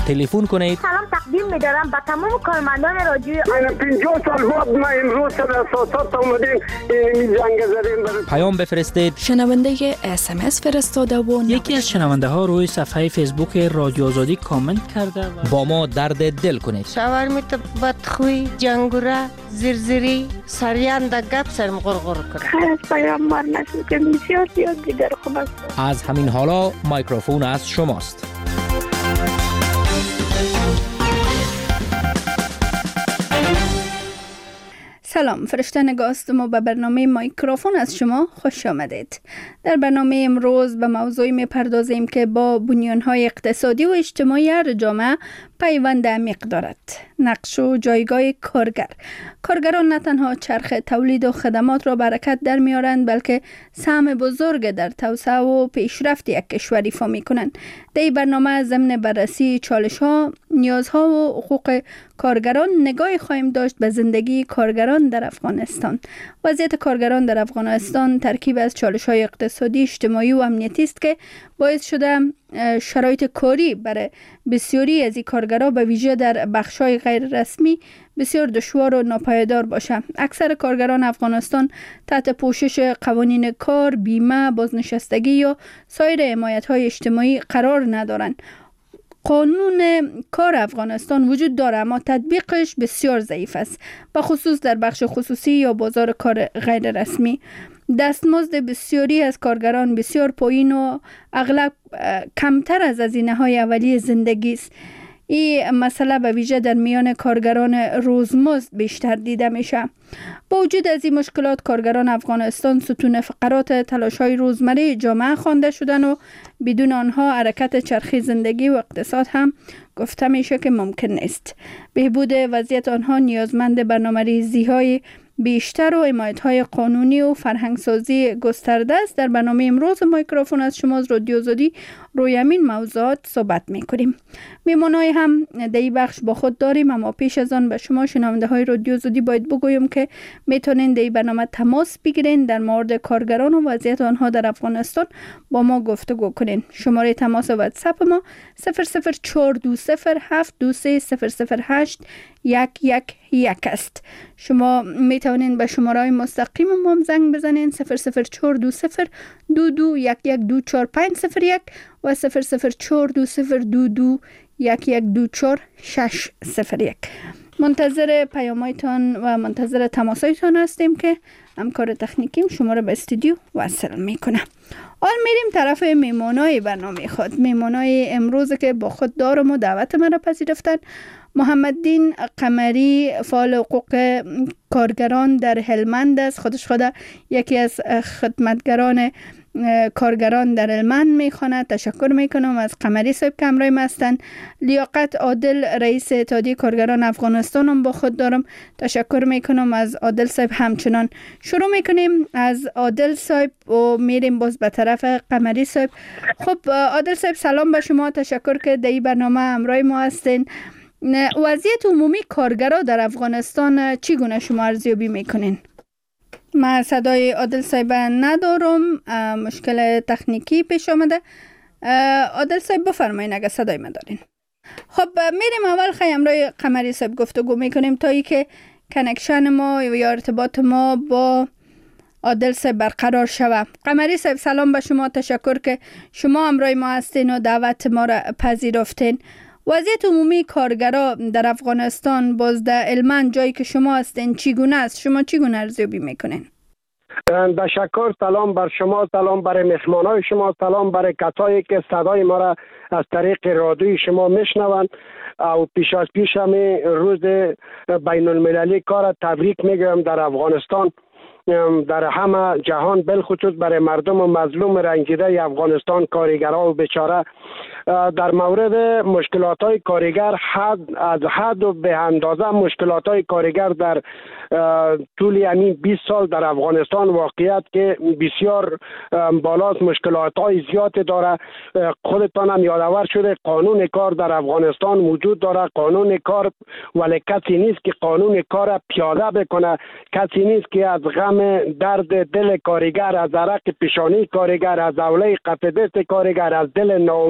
تلفن کنید. سلام تقدیم می‌دارم به تمام کارمندان رادیو. من 50 سال بعد ما امروز در اساسات اومدیم این جنگ زدیم. پیام بفرستید. شنونده SMS فرستاده و یکی از شنونده ها روی صفحه فیسبوک رادیو آزادی کامنت کرده و با ما درد دل کنید. شاورمیت بدخوی، جنگوره، زرزری، سریان در گپ سرم غرغر کنه. خیر از پیامبر نشد که بسیار زیاد دیگر خوب است. از همین حالا میکروفون از شماست. سلام، فرشته نگاست ما به برنامه میکروفون از شما خوش آمدید. در برنامه امروز به موضوعی میپردازیم که با بنیانهای اقتصادی و اجتماعی هر جامعه پیوند عمیق دارد. نقش و جایگاه کارگر. کارگران نه تنها چرخ تولید و خدمات را برکت در میارند، بلکه سهم بزرگ در توسعه و پیشرفت یک کشور ایفا میکنند. در این برنامه ضمن بررسی چالش‌ها، نیازها و حقوق کارگران نگاهی خواهیم داشت به زندگی کارگران در افغانستان. وضعیت کارگران در افغانستان ترکیب از چالش‌های اقتصادی، اجتماعی و امنیتی است که باعث شده شرایط کاری برای بسیاری از این کارگران به ویژه در بخش‌های غیر رسمی بسیار دشوار و ناپایدار باشه. اکثر کارگران افغانستان تحت پوشش قوانین کار، بیمه، بازنشستگی یا سایر حمایت‌های اجتماعی قرار ندارند. قانون کار افغانستان وجود داره اما تطبیقش بسیار ضعیف است، به خصوص در بخش خصوصی یا بازار کار غیر رسمی. دستمزد بسیاری از کارگران بسیار پایین و اغلب کمتر از هزینه‌های اولیه زندگی است. این مسئله به ویژه در میان کارگران روزمزد بیشتر دیده میشه. با وجود از این مشکلات، کارگران افغانستان ستون فقرات تلاش‌های روزمره جامعه خوانده شدن و بدون آنها حرکت چرخی زندگی و اقتصاد هم گفته میشه که ممکن نیست. بهبود وضعیت آنها نیازمند برنامه‌ریزی‌های بیشتر و حمایت‌های قانونی و فرهنگسازی گسترده است. در برنامه امروز میکروفون از شما از رادیو آزادی روی همین موضوعات صحبت می‌کنیم. میمونای هم در این بخش با خود داریم، اما پیش از آن به شما شنونده های رادیو آزادی باید بگویم که میتونین در این برنامه تماس بگیرین در مورد کارگران و وضعیت آنها در افغانستان با ما گفتگو کنین. شماره تماس واتساپ ما 0042723000811 است. شما میتونین به شماره مستقیم ما هم زنگ بزنین 004272211240501 و 004202211240601. منتظر پیامایتان و منتظر تماسایتان هستیم که همکار تکنیکیم شما را به استودیو وصل میکنه. حال میریم طرف میمونای برنامه خود. میمونای امروز که با خود دارم و دعوت من را پذیرفتن محمددین قمری، فعال حقوق کارگران در هلمند است. خودش یکی از خدمتگران کارگران در هلمند میخواند. تشکر میکنم از قمری صاحب که همراه ما هستند. لیاقت عادل، رئیس اتحادیه کارگران افغانستان هم با خود دارم. تشکر میکنم از عادل صاحب. همچنان شروع میکنیم از عادل صاحب و میریم باز به طرف قمری صاحب. خب عادل صاحب سلام به شما، تشکر که در این برنامه همراه ما هستین. وضعیت عمومی کارگران در افغانستان چگونه شما ارزیابی میکنین؟ من صدای عادل صاحب ندارم، مشکل تکنیکی پیش آمده. عادل صاحب بفرمایین اگر صدای من دارین. خب میریم اول همراه قمری صاحب گفتگو میکنیم تا ای که کنکشن ما یا ارتباط ما با عادل صاحب برقرار شود. قمری صاحب سلام به شما، تشکر که شما همراه ما هستین و دعوت ما را پذیرفتین. وضعیت عمومی کارگرا در افغانستان باز در هلمند جایی که شما هستین چگونه است؟ شما چگونه ارزیابی میکنین؟ تشکر. سلام بر شما، سلام برای مهمانای شما، سلام برای کسایی که صدای ما را از طریق رادیوی شما میشنوند. و پیش از پیش همین روز بین المللی کار تبریک میگم در افغانستان، در همه جهان، بالخصوص برای مردم مظلوم رنجیده افغانستان، کارگرها و بیچاره. در مورد مشکلات های کارگر از حد و به اندازه مشکلات های کارگر در طول یعنی 20 سال در افغانستان واقعیت که بسیار بالاست، مشکلات های زیادی داره. خودتان هم یادآور شده قانون کار در افغانستان وجود داره، قانون کار، ولی کسی نیست که قانون کار پیاده بکنه، کسی نیست که از غم درد دل کارگر، از عرق پیشانی کارگر، از اوله قطع دست کارگر، از دل ناامید کارگر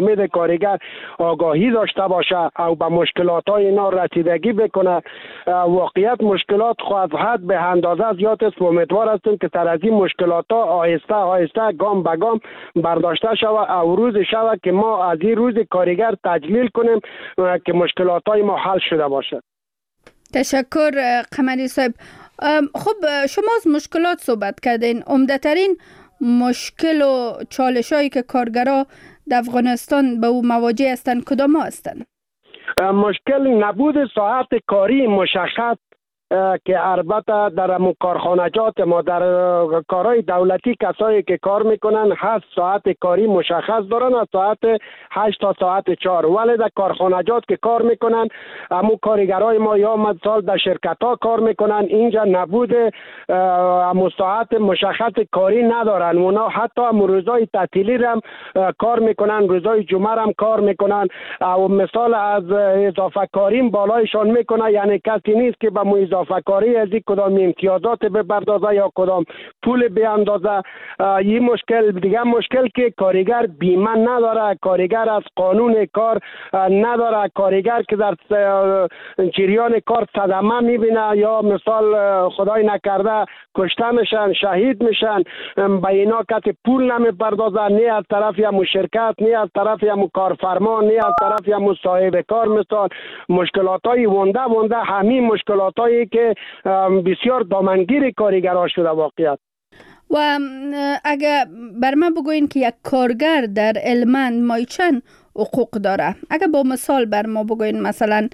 کارگر آگاهی داشته باشه او به مشکلات های اینا رسیدگی بکنه. واقعیت مشکلات خواهد حد به اندازه زیاد است. امیدوار هستیم که تر از این مشکلات ها آهسته آهسته گام به گام برداشته شود او روز شود که ما از این روز کارگر تجلیل کنیم که مشکلات های ما حل شده باشد. تشکر قمری صاحب. خب شما از مشکلات صحبت کردین. عمده ترین مشکل و چالش هایی که کارگرها در افغانستان به او مواجه هستند کدام ها هستند؟ مشکل نبود ساعت کاری مشخص که البته در کارخانجات ما در کارهای دولتی کسایی که کار میکنن 8 ساعت کاری مشخص دارن از ساعت 8 تا ساعت 4، ولی در کارخانجات که کار میکنن همو کارگرای ما یا مثلا در شرکت ها کار میکنن اینجا نبود همو ساعت مشخص کاری ندارن. اونا حتی همو روزای تعطیلی هم کار میکنن، روزای جمعه هم کار میکنن و مثال از اضافه کاری بالایشان میکنه، یعنی کسی نیست که به اضافه کاری از کدام امتیازات بپردازه یا کدام پول بیاندازه. این مشکل دیگه مشکل که کارگر بیمه نداره، کارگر از قانون کار نداره، کارگر که در جریان کار صدمه میبینه یا مثال خدای نکرده کشته میشن، شهید میشن، به اینا کسی پول نمیپردازه، نه از طرف همو شرکت، نه از طرف همو کارفرما، نه از طرف همو صاحب کار. مثال مشکلات های ونده همین مشکلات هایی که بسیار دامنگیر کارگرها شده واقعیت. و اگر بر من بگوین که یک کارگر در هلمند مای چند حقوق داره؟ اگر با مثال بر ما بگوین، مثلا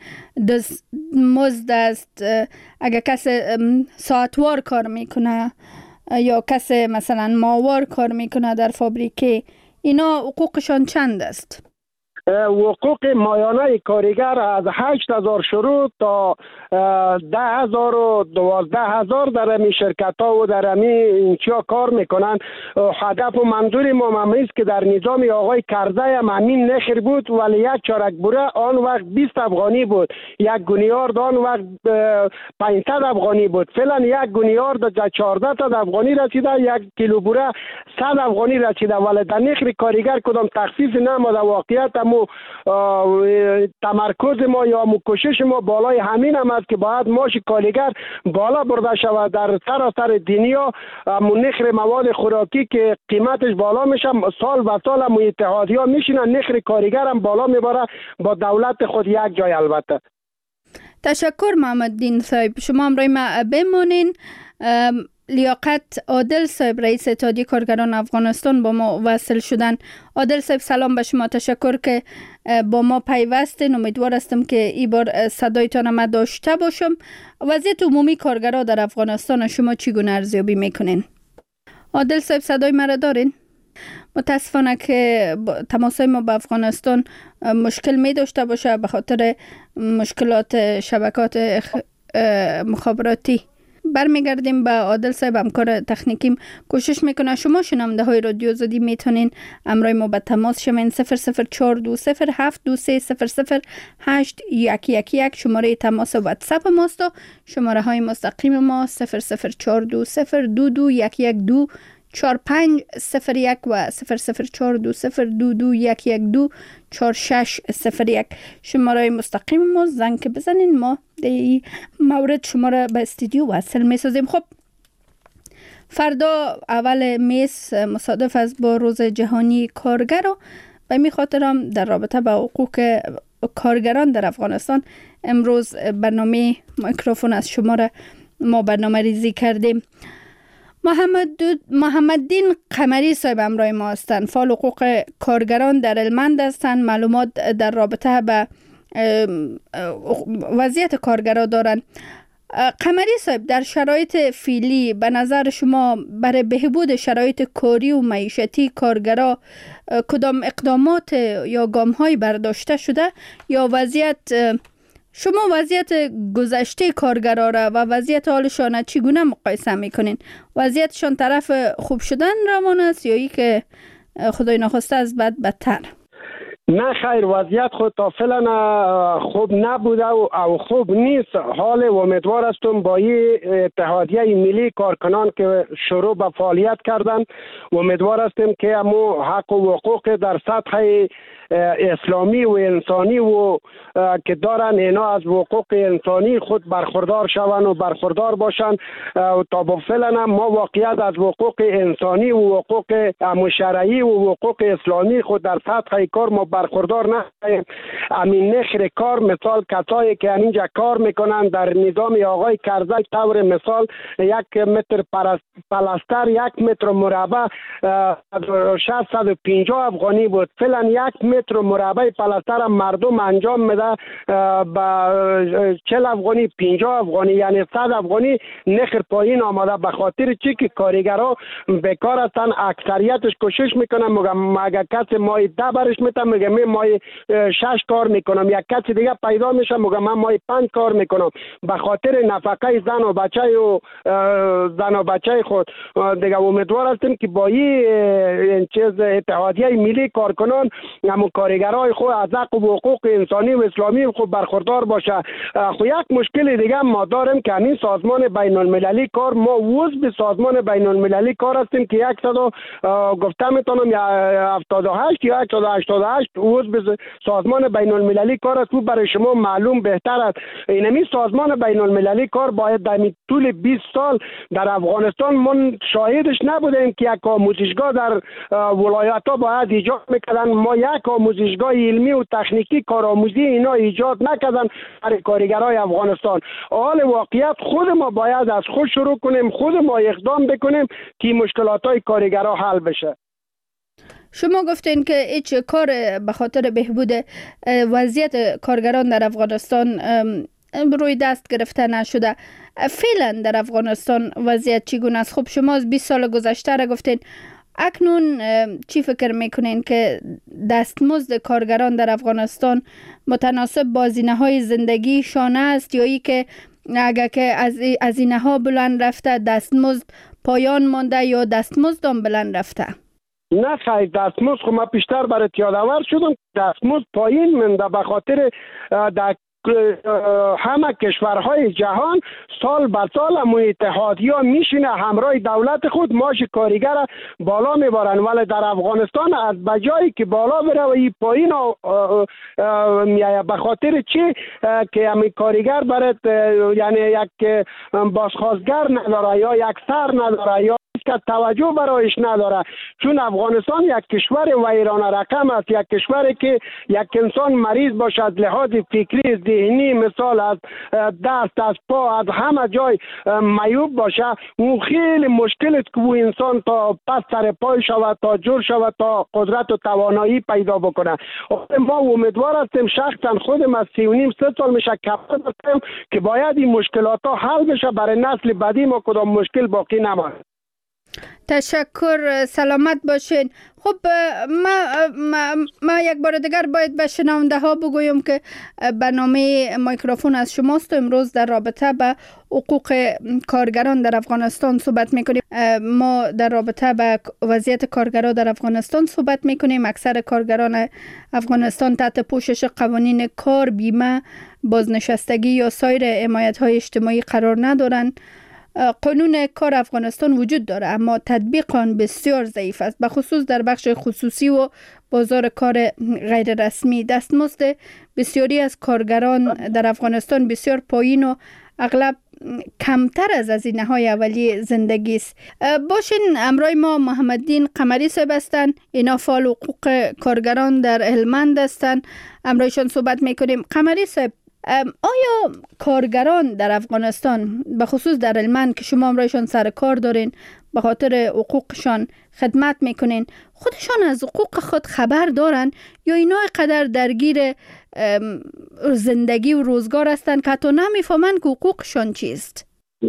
مزد است، اگر کسی ساعتوار کار میکنه یا کسی مثلا ماهوار کار میکنه در فابریکه، اینا حقوقشان چند است؟ حقوق مایانه کارگر از 8,000 شروع تا 10,000 و 12,000 در امی شرکت ها و در امی اینچیا کار میکنن. هدف و منظور ما است که در نظام آقای کرزی هم همین نخیر بود، ولی یک چارک بوره آن وقت 20 افغانی بود، یک گونیارد آن وقت 500 افغانی بود. فعلا یک گونیارد در 14 تا افغانی رسیده، یک کیلو بوره 100 افغانی رسیده، ولی در نخیر کارگر کدام تخفیف نماده. واقعیت تمرکز ما یا کوشش ما بالای همین هم است که باید ماش کارگر بالا برده شود در سراسر دنیا. نخر مواد خوراکی که قیمتش بالا میشه، سال به سال هم اتحادیه میشینن، نخر کارگر هم بالا میبره با دولت خود یک جای. البته تشکر محمددین صاحب. شما همراه ما بمانین. لیاقت عادل صاحب رئیس اتحادیه کارگران افغانستان با ما وصل شدن. عادل صاحب سلام به شما، تشکر که با ما پیوستین. امیدوار هستم که این بار صدایتان ما داشته باشم. وضعیت عمومی کارگران در افغانستان شما چگونه ارزیابی میکنین؟ عادل صاحب صدای مرا دارین؟ متاسفانه که تماسای ما به افغانستان مشکل می داشته باشه به خاطر مشکلات شبکات مخابراتی. برمیگردیم به عادل صاحب، همکار تکنیکیم کوشش میکنه. شما شنونده های رادیو آزادی میتونین امرای ما به تماس شوین. 0042072300811 شماره تماس واتساپ ماست. شماره های مستقیم ما 0042022112450 و 004202211246101 شماره مستقیم ما. زنگ که بزنین ما دی مورد شما را به استودیو وصل میسازیم. خب فردا اول میس مصادف است با روز جهانی کارگر و به می خاطرم در رابطه با حقوق کارگران در افغانستان امروز برنامه میکروفون از شما را ما برنامه ریزی کردیم. محمددین قمری صاحب همراه ما هستند. فعال حقوق کارگران در هلمند هستند. معلومات در رابطه به وضعیت کارگران دارند. قمری صاحب، در شرایط فعلی به نظر شما برای بهبود شرایط کاری و معیشتی کارگران کدام اقدامات یا گام‌های برداشته شده یا شما وضعیت گذشته کارگرا را و وضعیت حالشان چگونه مقایسه میکنین؟ وضعیتشان طرف خوب شدن روان است یا ای که خدای نخواسته از بد بدتر؟ نه خیر، وضعیت خود تا فعلا خوب نبوده و خوب نیست. حال امیدوار هستم با این اتحادیه ملی کارکنان که شروع به فعالیت کردن، امیدوار هستیم که امو حق و حقوق در سطح اسلامی و انسانی و که دارن اینا از حقوق انسانی خود برخوردار شوند و برخوردار باشند. تا به فعلا ما واقعیت از حقوق انسانی و حقوق شرعی و حقوق اسلامی خود در سطح کار ما برخوردار نشدیم. همین نخر کار، مثال کسایی که اینجا کار میکنن در نظام آقای کرزی، طور مثال 1 متر پلاستر 1 متر مربع 650 افغانی بود. فعلا 1 متر مربع پلاستر مردم انجام میده با 40 افغانی 50 افغانی، یعنی 100 افغانی نخر پایین آمده. به خاطر چی که کارگرها بیکار هستن، اکثریتش کوشش میکنن مگه کسی مای 10 برش میتم، میگه من مای 6 کار میکنم. یک کسی دیگه پیدا میشه میگه من مای 5 کار میکنم. به خاطر نفقه زن و بچه خود دیگه امیدوار هستیم که با این چیز اتحادیه ملی کارکنان هم کارگرای خود از حق و حقوق انسانی و اسلامی خود برخوردار باشه. خو یک مشکل دیگه ما داریم که این سازمان بین المللی کار، ما عضو سازمان بین المللی کار هستیم که 100 گفته میتونم 78 یا 188 عضو سازمان بین المللی کار است. برای شما معلوم بهتر است اینمی سازمان بین المللی کار باید در طول 20 سال در افغانستان من شاهدش نبودیم که یک آموزشگاه در ولایت ها باید ایجاد میکردن. ما یک آموزشگاه علمی و تکنیکی کارآموزی اینا ایجاد نکردن برای کارگرای افغانستان. حال واقعیت خود ما باید از خود شروع کنیم، خود ما اقدام بکنیم که مشکلات های کارگرها حل بشه. شما گفتین که هیچ کار به خاطر بهبود وضعیت کارگران در افغانستان روی دست گرفته نشده. فعلا در افغانستان وضعیت چگونه است؟ خب شما از 20 سال گذشته را گفتین، اکنون چی فکر میکنین که دستمزد کارگران در افغانستان متناسب با هزینه‌های زندگیشان است، یا ای که اگر که از هزینه‌ها بلند رفته دستمزد پایان مانده یا دستمزد هم بلند رفته؟ نه خیر، دستمزد خب ما بیشتر برای یادآور شدم دستمزد پایین مونده به خاطر در همه کشورهای جهان سال به سال هم اتحادیه میشینه همراه دولت خود ماش کارگر بالا میبرن، ولی در افغانستان از بجایی که بالا بره و این پایین میایه. به خاطر چی که همین کارگر برای یعنی یک بازخواستگر نداره یا یک سر نداره یا که توجه برایش نداره، چون افغانستان یک کشور ویرانه رقم است، یک کشوری که یک انسان مریض باشه از لحاظ فکری ذهنی، مثال از دست از پا از همه جای معیوب باشه، اون خیلی مشکل است که اون انسان تا پس سر پای شود، تا جور شود، تا قدرت و توانایی پیدا بکنه. ما امیدوار هستیم، شخصا خودم از 3.5 سال میشه کفر هستم که باید این مشکلات ها حل بشه برای نسل بعدی ما کدام مشکل باقی نمانه. تشکر، سلامت باشین. خب ما یک بار دیگر باید به شنونده ها بگویم که برنامه مایکروفون از شماست و امروز در رابطه به حقوق کارگران در افغانستان صحبت میکنیم. ما در رابطه به وضعیت کارگران در افغانستان صحبت میکنیم. اکثر کارگران افغانستان تحت پوشش قوانین کار، بیمه، بازنشستگی یا سایر حمایت های اجتماعی قرار ندارند. قانون کار افغانستان وجود داره اما تطبیق آن بسیار ضعیف است، به خصوص در بخش خصوصی و بازار کار غیر رسمی. دستمزد بسیاری از کارگران در افغانستان بسیار پایین و اغلب کمتر از هزینه‌های اولیه زندگی است. باشین همراه ما محمددین قمری صاحب هستند، اینا فعال حقوق کارگران در هلمند هستند، همراهشان صحبت میکنیم. قمری صاحب، آیا کارگران در افغانستان به خصوص در هلمند که شما همراهشان سر کار دارین، به خاطر حقوقشان خدمت میکنین، خودشان از حقوق خود خبر دارن یا اینا قدر درگیر زندگی و روزگار هستند که حتی نمیفهمن که حقوقشان چیست؟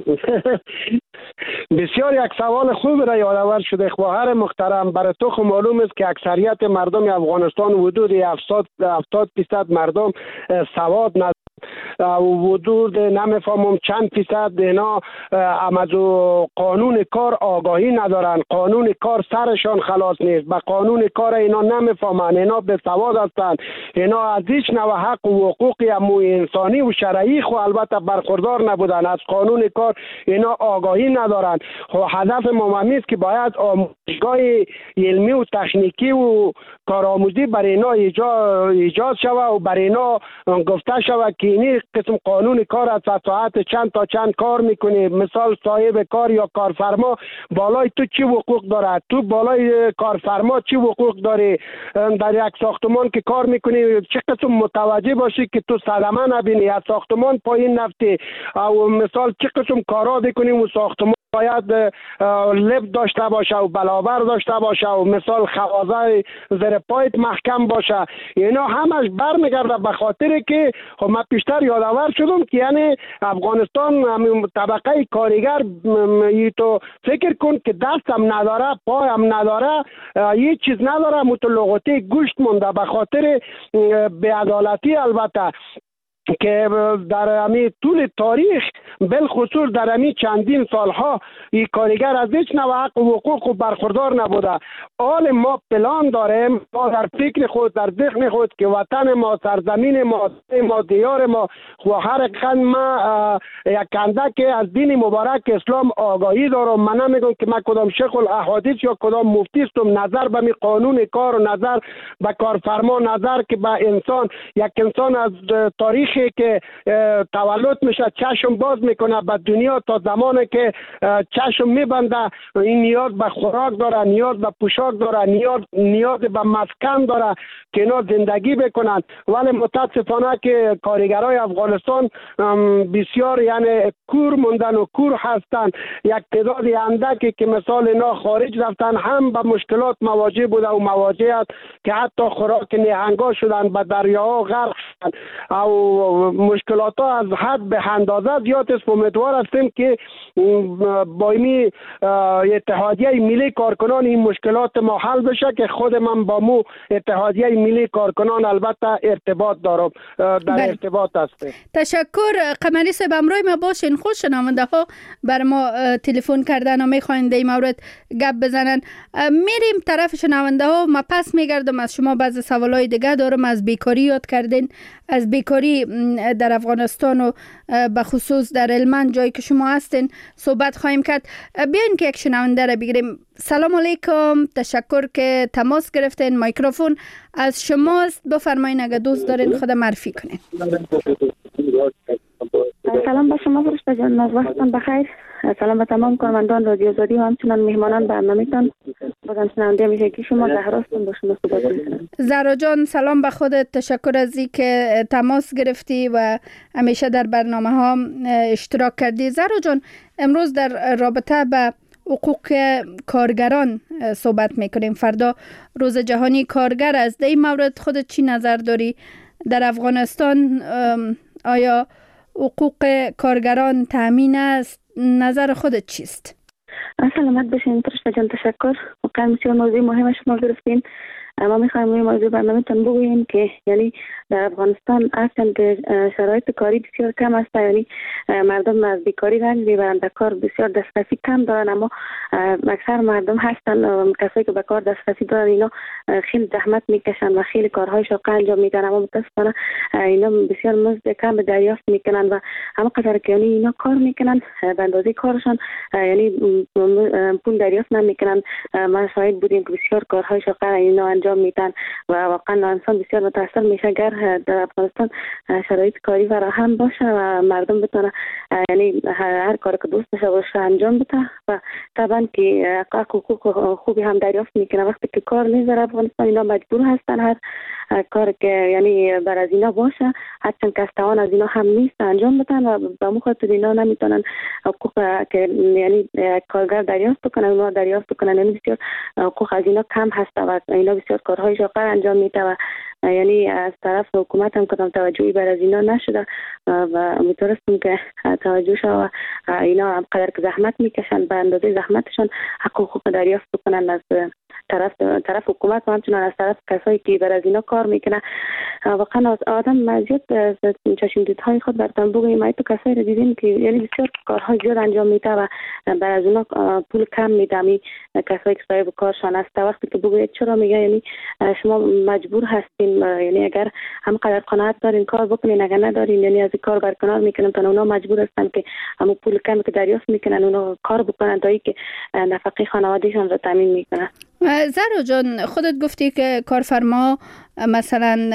بسیار یک سوال خوب را یادآور شده خواهر محترم. برای تو خب معلوم است که اکثریت مردم افغانستان حدود 70% مردم سواد ندارند. و حدود نمیفهمم چند فیصد اینا از قانون کار آگاهی ندارن. قانون کار سرشان خلاص نیست، به قانون کار اینا نمیفهمن، اینا به سواد هستند، اینا از هیچ نوع حق و حقوقی انسانی و شرعی خو البته برخوردار نبودن. از قانون کار اینا آگاهی ندارن. هدف ما است که باید آموزشگاه علمی و تکنیکی و کارآموزی برای اینا ایجاد شود و برای اینا گفته شود که این قسم قانون کار از ساعت چند تا چند کار میکنی. مثال صاحب کار یا کارفرما بالای تو چی حقوق داره، تو بالای کارفرما چی حقوق داری. در یک ساختمان که کار میکنی چه قسم متوجه باشی که تو صدمه نبینی، از ساختمان پایین نفتی. او مثال چه قسم کارا بکنیم و ساختمان باید لب داشته باشه و بلابر داشته باشه و مثال خوازه زیر پایت محکم باشه. اینا همش برمیگرده به خاطر که من پیشتر یادآور شدم که یعنی افغانستان طبقه کارگر تو فکر کن که دستم نداره پایم نداره هیچ چیز نداره، متلغتی گوشت مونده به خاطر بی‌عدالتی البته که در همی طول تاریخ بالخصوص در همی چندین سالها این کارگر از هیچ نوع حق و حقوق و برخوردار نبوده. حال ما پلان داریم، ما در فکر خود در ذهن خود که وطن ما، سرزمین ما، دیار ما و هر قند ما یک اندک از دین مبارک اسلام آگاهی دارم. من نمیگم که من کدام شیخ الاحادیث یا کدام مفتی هستم. نظر به می قانون کار و نظر به کارفرما، نظر که به انسان، یک انسان از تاریخ که تولد میشه چشم باز میکنه به دنیا تا زمانی که چشم میبنده. این نیاز به خوراک داره، نیاز به پوشاک داره، نیاز به مسکن داره که اینا زندگی بکنن. ولی متاسفانه که کارگرای افغانستان بسیار یعنی کور موندن و کور هستن. یک تعداد اندکی که مثال اینا خارج رفتن هم به مشکلات مواجه بوده و مواجه است که حتی خوراک نهنگا شدن، به دریاها غرق شدن او مشکلات ها از حد به اندازه زیاد است. امیدوار هستیم که با این اتحادیه ملی کارکنان این مشکلات ما حل بشه که خود من با مو اتحادیه ملی کارکنان البته ارتباط دارم، در ارتباط هستیم. تشکر قمری صاحب، امروز ما باشین. خوش شنونده ها بر ما تلفن کردن و میخواین در مورد گپ بزنن. میریم طرف شنونده ها. ما پس میگردم از شما بعضی سوالای دیگه دارم. از بیکاری یاد کردین، از بیکاری در افغانستان و به خصوص در هلمند جایی که شما هستین صحبت خواهیم کرد. بیاین که یک شنونده را بگیریم. سلام علیکم، تشکر که تماس گرفتین. میکروفون از شماست، بفرمایین اگه دوست دارین خود معرفی کنین. سلام به شما فرشته جان، وقتتان بخیر. سلام به تمام کارمندان رادیو آزادی و همچنان مهمانان برنامه‌تان. بازم شنونده میشه که شما زهراستون با شما صحبت می‌کنم. زهرا جان سلام به خودت، تشکر از اینکه تماس گرفتی و همیشه در برنامه‌ها اشتراک کردی. زهرا جان امروز در رابطه به حقوق کارگران صحبت میکنیم. فردا روز جهانی کارگر است. در این مورد خودت چی نظر داری؟ در افغانستان آیا حقوق کارگران تامین است؟ نظر خودت چیست؟ سلامت باشین فرشته جان، تشکر. واقعا بسیار موضوع مهم شما گرفتین. ما میخوایم این موضوع برنامه‌تان بگوییم که یعنی در افغانستان اصلا شرایط کاری بسیار کم است. یعنی مردم از بیکاری رنج میبرند، کار بسیار دسترسی کم دارن، اما اکثر مردم هستن کسایی که به کار دسترسی دارن اینا خیلی زحمت میکشن و خیلی کارهای شاق انجام میدن، اما متاسفانه اینا بسیار مزد کم به دریافت میکنن و همه قدر که یعنی اینا کار میکنن به اندازه کارشان یعنی پول دریافت نمیکنن. ما شاهد بودیم که بسیار کارهای شاق اینا انجام میدن و واقعا انسان بسیار متاثر میشه اگر در افغانستان شرایط کاری فراهم باشه و مردم بتونه یعنی هر کاری که دوست داشته باشه انجام بده و طبعا که حقوق خوبی هم دریافت میکنه. وقتی که کار نیست در افغانستان اینا مجبور هستن هر کار که یعنی بر از اینا باشه حتی کستوان از اینا هم نیست انجام بدن و به مخاطر اینا نمیتونن حقوق که یعنی کارگر دریافت بکنن اونا دریافت بکنن. یعنی بسیار حقوق از اینا کم هست و اینا بسیار کارهای شاقر انجام میده و یعنی از طرف حکومت هم کدام توجهی بر از اینا نشده و امیدوارم که توجه شه و اینا هم قدر که زحمت میکشن به اندازه زحمتشان حقوق دریافت بکنن از طرف حکومت و همچنین از طرف کسایی که بر از اینا کار میکنه. واقعا آدم زیاد چشم دیدهای خود بر تنبوه ما تو کسایی رو دیدیم که یعنی بسیار کارهای زیاد انجام میده و بر از اونا پول کم میده. می کسایی که صاحب کارشان است وقتی که بگوید چرا میگه یعنی شما مجبور هستین، یعنی اگر هم قدر قناعت دارین کار بکنین، اگر ندارین یعنی از کار برکنار میکنن تا اونا مجبور هستن که همون پول کمی که دریافت میکنن اونا کار بکنن تا اینکه نفقه خانوادهشان را تامین میکنن. زهرا جان، خودت گفتی که کارفرما مثلا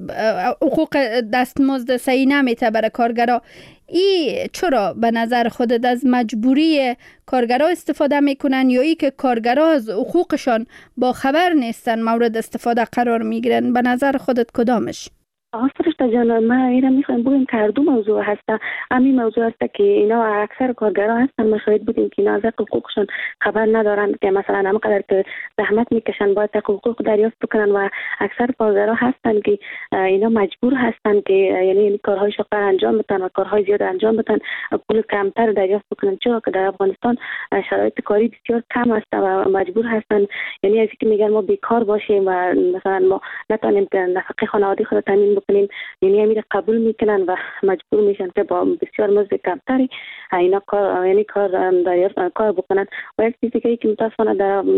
حقوق دستمزد صحیح نمیته برای کارگرا. ای چرا به نظر خودت از مجبوری کارگرا استفاده میکنن یا ای که کارگرا از حقوقشان با خبر نیستن مورد استفاده قرار میگیرن؟ به نظر خودت کدامش؟ فرشته جان، ما اینا میخوایم بگیم که هر دو موضوع هسته. همین موضوع هسته که اینا اکثر کارگران هستن ما شاید بودیم که اینا از حقوقشون خبر ندارن که مثلا همقدر که زحمت میکشن باید حقوق دریافت بکنن و اکثر کارگران هستن که اینا مجبور هستن که یعنی کارهای شاقه انجام بدن و کارهای زیاد انجام بدن پول کمتر دریافت بکنن، چرا که در افغانستان شرایط کاری بسیار کم است و مجبور هستن یعنی از اینکه میگن ما بیکار باشیم و مثلا ما نتونیم که نفقه خانواده خود تامین بکنیم، یعنی امیر قبول میکنن و مجبور میشن که با بسیار مزد کمتری اینا کار یعنی کار بکنن. و یک چیزی که متاسفانه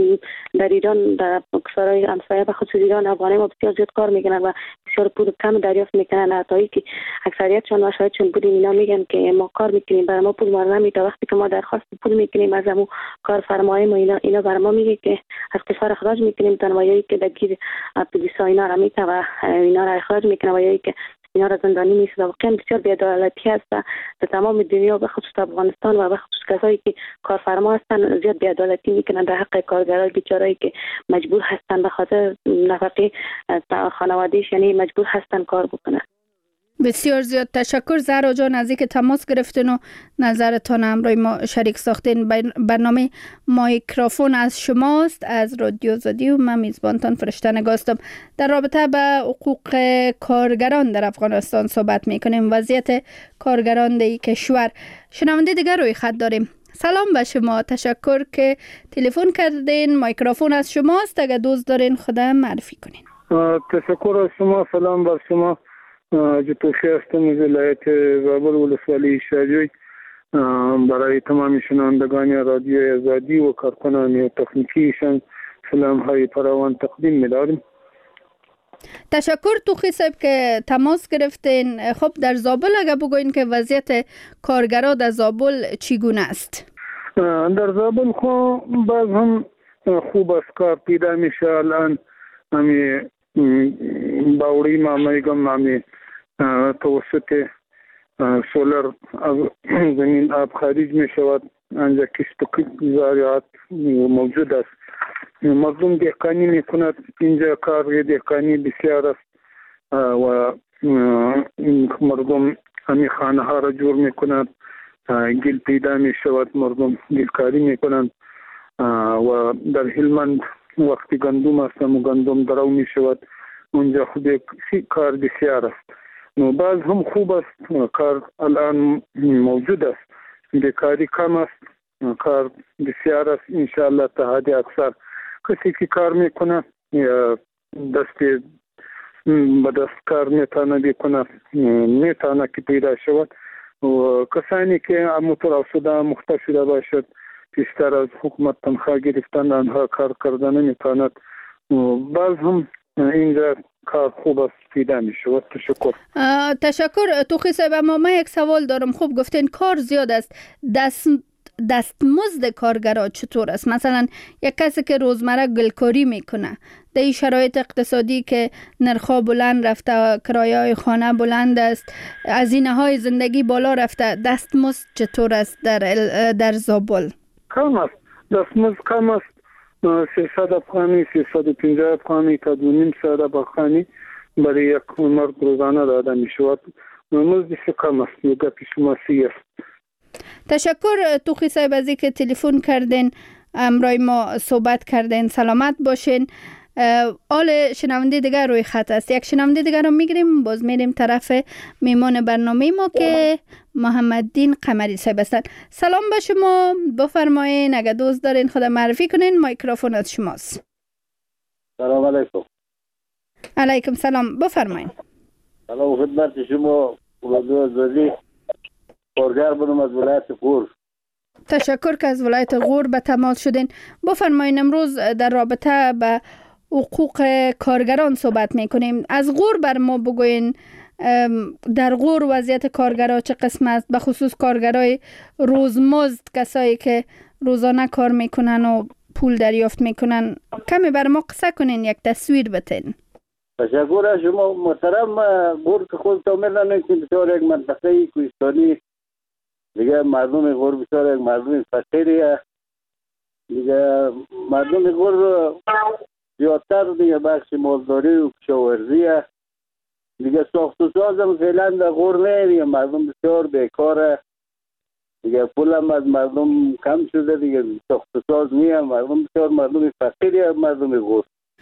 در ایران در کشورهای همسایه و خصوص ایران افغانی ما بسیار زیاد کار میکنن و بسیار پول کم دریافت میکنن، تا اینکه اکثریتشون و شاهدشون بودیم اینا میگن که ما کار میکنیم برای ما پول ما نمیده. وقتی که ما درخواست پول میکنیم از همون کارفرمای ما اینا برای ما میگه که از کشور اخراج میکنیم تنوایی که درگیر پلیسا اینا را میته و اینا را اخراج میکنه و یا که اینا را زندانی میسازه. واقعا بسیار بی‌عدالتی است در تمام دنیا، به خصوص افغانستان و به خصوص کسایی که کارفرما هستن زیاد بی‌عدالتی میکنن در حق کارگرای بیچاره‌ای که مجبور هستن به خاطر نفقه خانواده‌اش یعنی مجبور هستن کار بکنن. بسیار زیاد تشکر زهرا جان از اینکه تماس گرفتین و نظرتان همراه ما شریک ساختین. برنامه مایکروفون از شماست از رادیو آزادی و من میزبانتان فرشته نگاه هستم. در رابطه به حقوق کارگران در افغانستان صحبت میکنیم، وضعیت کارگران در کشور. شنونده دیگر روی خط داریم. سلام به شما، تشکر که تلفن کردین. مایکروفون از شماست، اگر دوست دارین خودم معرفی کنین. تشکر از شما. سلام بر شما. جتوشی هستم از ولایت زابل ولسوالی شاجوی. برای تمام شنوندگان رادیو آزادی و کارکنان تکنیکیشان سلام های فراوان تقدیم می‌داریم. تشکر توخی صاحب که تماس گرفتین. خب در زابل اگر بگوین که وضعیت کارگرا در زابل چگونه است؟ در زابل خو باز هم خوب است، کار پیدا میشه. الان همی باوری ما میگم همی توسط سولر زمین آب خارج می شود. آنجا کشت زراعت موجود است. مردم دهقانی می کند. اینجا کار دهقانی بسیار است و مردم همی خانه ها را جور می کند. گل پیدا می شود، مردم گلکاری می کنند و در هلمند وقتی گندم است و گندم درو می شود. اونجا خود کار بسیار است. باز هم خوب است، کار الان موجود است، بیکاری کم است، کار بسیار است. انشاءالله تا حد اکثر کسی که کار میکنه یا دست به دست کار میتونه بکنه میتونه که پیدا شود و کسانی که متوسط شده مختلف شده باشد پیشتر از حکومت تنخواه گرفتن آنها کار کردن نمیتواند. باز هم اینجا کار خوب است پیدا می شود. تشکر. تشکر توخی صاحب. اما یک سوال دارم. خوب گفتین کار زیاد است، دستمزد کارگرها چطور است؟ مثلا یک کسی که روزمره گلکاری میکنه در این شرایط اقتصادی که نرخ‌ها بلند رفته، کرایه‌های خانه بلند است، هزینه های زندگی بالا رفته، دستمزد چطور است در زابل؟ کم است، دستمزد کم است. 300 افغانی، 350 افغانی تا 2,500 افغانی برای یک مرد روزانه داده می شود. مزدش کم است، یک پیش ماسی است. تشکر توخی صاحب از اینکه تلفن کردین، امرای ما صحبت کردین. سلامت باشین. آل شنونده دیگر روی خط است. یک شنونده دیگر رو میگیریم، باز میریم طرف میمان برنامه ما که محمددین قمری صاحب هستن. سلام به شما، بفرمایین. اگر دوست دارین خود معرفی کنین، مایکروفون از شماست. سلام علیکم. علیکم سلام، بفرمایید. سلام خدمت شما. رادیو آزادی، کارگر بودم از ولایت غور. تشکر که از ولایت غور به تماس شدین. بفرمایید امروز در رابطه به حقوق کارگران صحبت میکنیم. از غور بر ما بگوین در غور وضعیت کارگرها چه قسم است، به خصوص کارگرای روزمزد، کسایی که روزانه کار میکنن و پول دریافت میکنن. کمی بر ما قصه کنین، یک تصویر بتین. تشکر از شما محترم. غور که خودتون میدونید که بسیار یک منطقه کوهستانی دیگه، مردم غور بسیار یک مردم فقیریه دیگه. مردم غور زیادتر دیگه بخش مالداری و کشاورزیه دیگه. ساخت و ساز هم فعلا در غور نه دیگه، مردم بسیار بیکاره دیگه. پول هم از مردم کم شده دیگه، ساخت و ساز نیه. مردم بسیار مردم فقیریه مردم غور.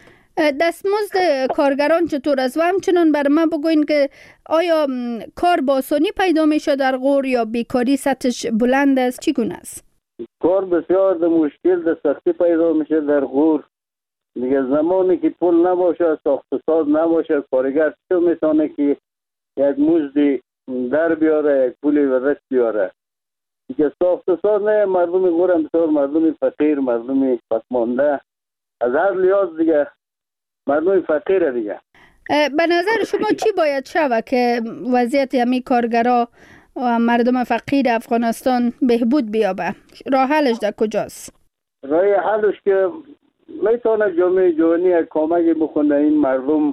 دستمزد کارگران چطور است؟ و همچنان بر ما بگوین که آیا کار با آسانی پیدا میشه در غور یا بیکاری سطحش بلند است؟ چگونه است؟ کار بسیار در مشکل در سختی پیدا میشه در غور دیگه. زمانی که پول نباشه، ساخت و ساز نباشه، کارگر چطور میتونه که یک مزدی در بیاره، یک پولی به دست بیاره دیگه. ساخت و ساز نه. مردم غور هم بسیار مردم فقیر، مردم پسمانده از هر لحاظ دیگه، مردم فقیره دیگه. به نظر شما چی باید شود که وضعیت همین کارگرها و مردم فقیر افغانستان بهبود بیابه؟ راه حلش در کجاست؟ راه حلش که میتونه جامعه جهانی کمک بکنه این مردم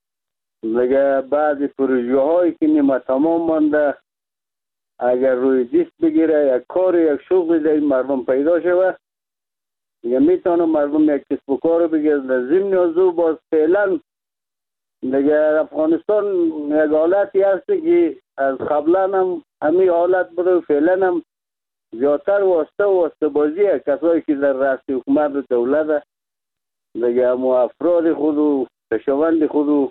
دیگه. بعضی پروژه هایی که نیمه تمام مانده اگر روی دست بگیره، یک کار یک شغل در این مردم پیدا شود دیگه، میتونه مردم یک کسب و کار بگیره. در ضمن حضور باز فعلا دیگه افغانستان یک حالتی هست که از قبلا هم همین حالت بوده، فعلا هم زیادتر واسطه بازیه. کسایی که در رأس حکومت دولت دیگه همو افراد خود و کشاورز خود و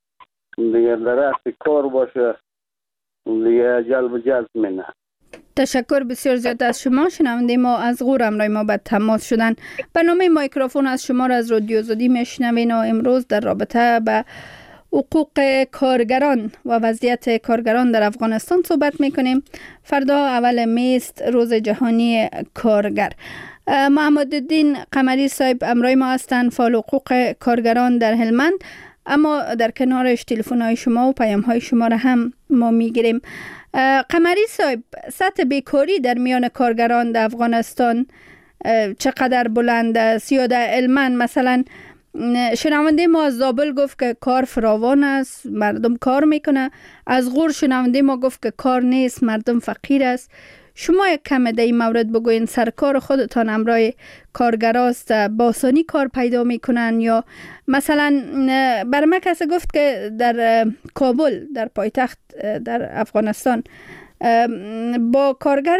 دیگه در رأس کار باشه دیگه جلب منه. تشکر بسیار زیاد از شما. شنونده ما از غور همراه ما به تماس شدن. برنامه مایکروفون از شما را از رادیو آزادی میشنوین و امروز در رابطه به حقوق کارگران و وضعیت کارگران در افغانستان صحبت میکنیم. فردا اول می است، روز جهانی کارگر. محمد الدین قمری صاحب همراه ما هستند، فعال حقوق کارگران در هلمند. اما در کنارش تلفن های شما و پیام های شما را هم ما میگیریم. قمری صاحب، سطح بیکاری در میان کارگران در افغانستان چقدر بلند است؟ یا در هلمند مثلا شنونده ما از زابل گفت که کار فراوان است، مردم کار میکنه. از غور شنونده ما گفت که کار نیست، مردم فقیر است. شما یک کم در این مورد بگوین. سرکار خودتان همراه کارگراست، با آسانی کار پیدا میکنن؟ یا مثلا بر من کسی گفت که در کابل، در پایتخت در افغانستان، با کارگر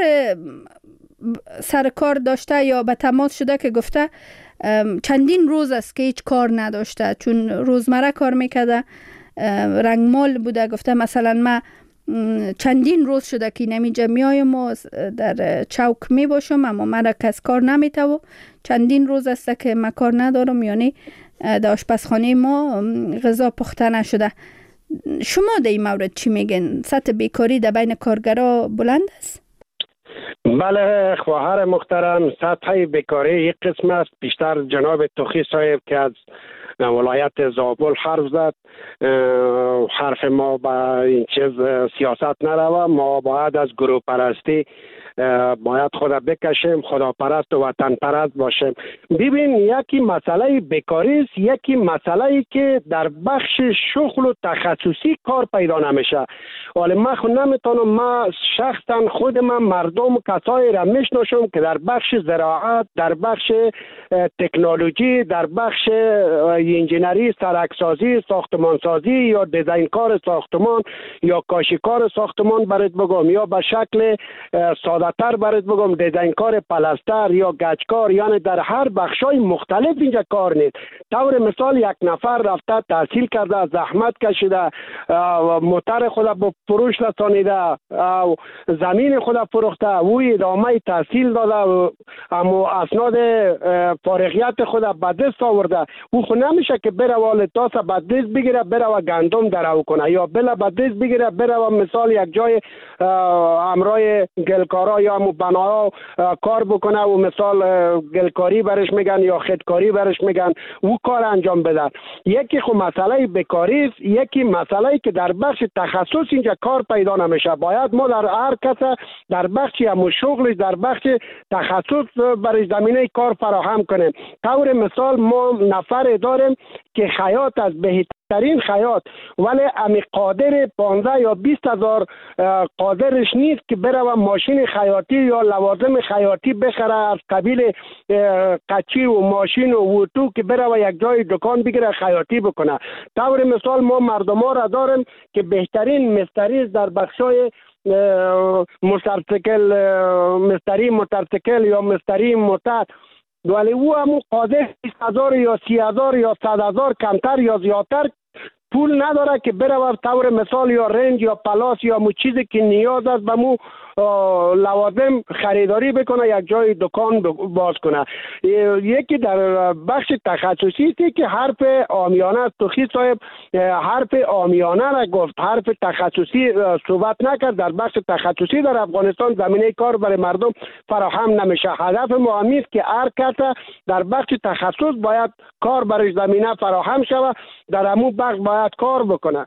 سرکار داشته یا به تماس شده که گفته چندین روز است که هیچ کار نداشته، چون روزمره کار میکرده، رنگمال بوده. گفته مثلا من چندین روز شده که نمیجا میایم و در چوک می باشم، اما مرا کس کار نمیته و چندین روز است که من کار ندارم، یعنی در آشپزخانه ما غذا پخته نشده. شما در این مورد چی میگن؟ سطح بیکاری در بین کارگرها بلند است؟ بله خواهر محترم، سطح بیکاری یک قسم است. بیشتر جناب توخی صاحب که از ولایت زابل حرف زد، حرف ما با این چیز سیاست نروه. ما باید از گروه پرستی باید خدا بکشیم، خدا پرست و وطن پرست باشیم. ببین، یکی مسئله بیکاری است، یکی مسئله که در بخش شغل و تخصصی کار پیدا نمیشه. ولی من خود نمیتونم، من شخصا خود من مردم کسایی را میشناسم که در بخش زراعت، در بخش تکنولوژی، در بخش انجینری، سرکسازی، ساختمانسازی یا دیزاین کار ساختمان یا کاشیکار ساختمان برات بگم، یا به شکل ساده ساده تر برات بگم، دیزاینکار پلستر یا گچکار، یعنی در هر بخشای مختلف اینجا کار نیست. طور مثال یک نفر رفته تحصیل کرده، زحمت کشیده، موتر خود به فروش رسانیده، زمین خود فروخته، او ادامه تحصیل داده، اما اسناد فارغیت خود به دست آورده. او خود نمیشه که بره والداس به دست بگیره بره و گندم درو کنه، یا بله به دست بگیره بره و مثال یک جای امرای گلکارا یا بناها کار بکنه و مثال گلکاری برش میگن یا خدکاری برش میگن، او کار انجام بده. یکی خب مسئله بیکاری است، یکی مسئله که در بخش تخصص اینجا کار پیدا نمیشه. باید ما در هر کس در بخش یا شغلش در بخش تخصص برای زمینه کار فراهم کنیم. طور مثال ما نفر داریم که خیاط از بهترین خیاط، ولی امی قادر 15 یا 20 هزار قادرش نیست که بره و ماشین خیاطی یا لوازم خیاطی بخره از قبیل قچی و ماشین و وتو که بره و یک جای دکان بگیره خیاطی بکنه. طور مثال ما مردم ها را داریم که بهترین مستری در بخشای موتورسیکل یا مستری موتر، ولی او هم قادر 20,000 یا 30,000 یا 100,000 کمتر یا زیادتر پول نداره که بره و طور مثال یا رنج یا پلاس یا مو چیزی که نیاز است به مو لوازم خریداری بکنه یک جای دکان باز کنه. یکی در بخش تخصصی است که حرف عامیانه است. توخی صاحب حرف عامیانه را گفت، حرف تخصصی صحبت نکرد. در بخش تخصصی در افغانستان زمینه کار برای مردم فراهم نمیشه. هدف ما است که هر کس در بخش تخصص باید کار برای زمینه فراهم شود، در همون بخش باید کار بکنه.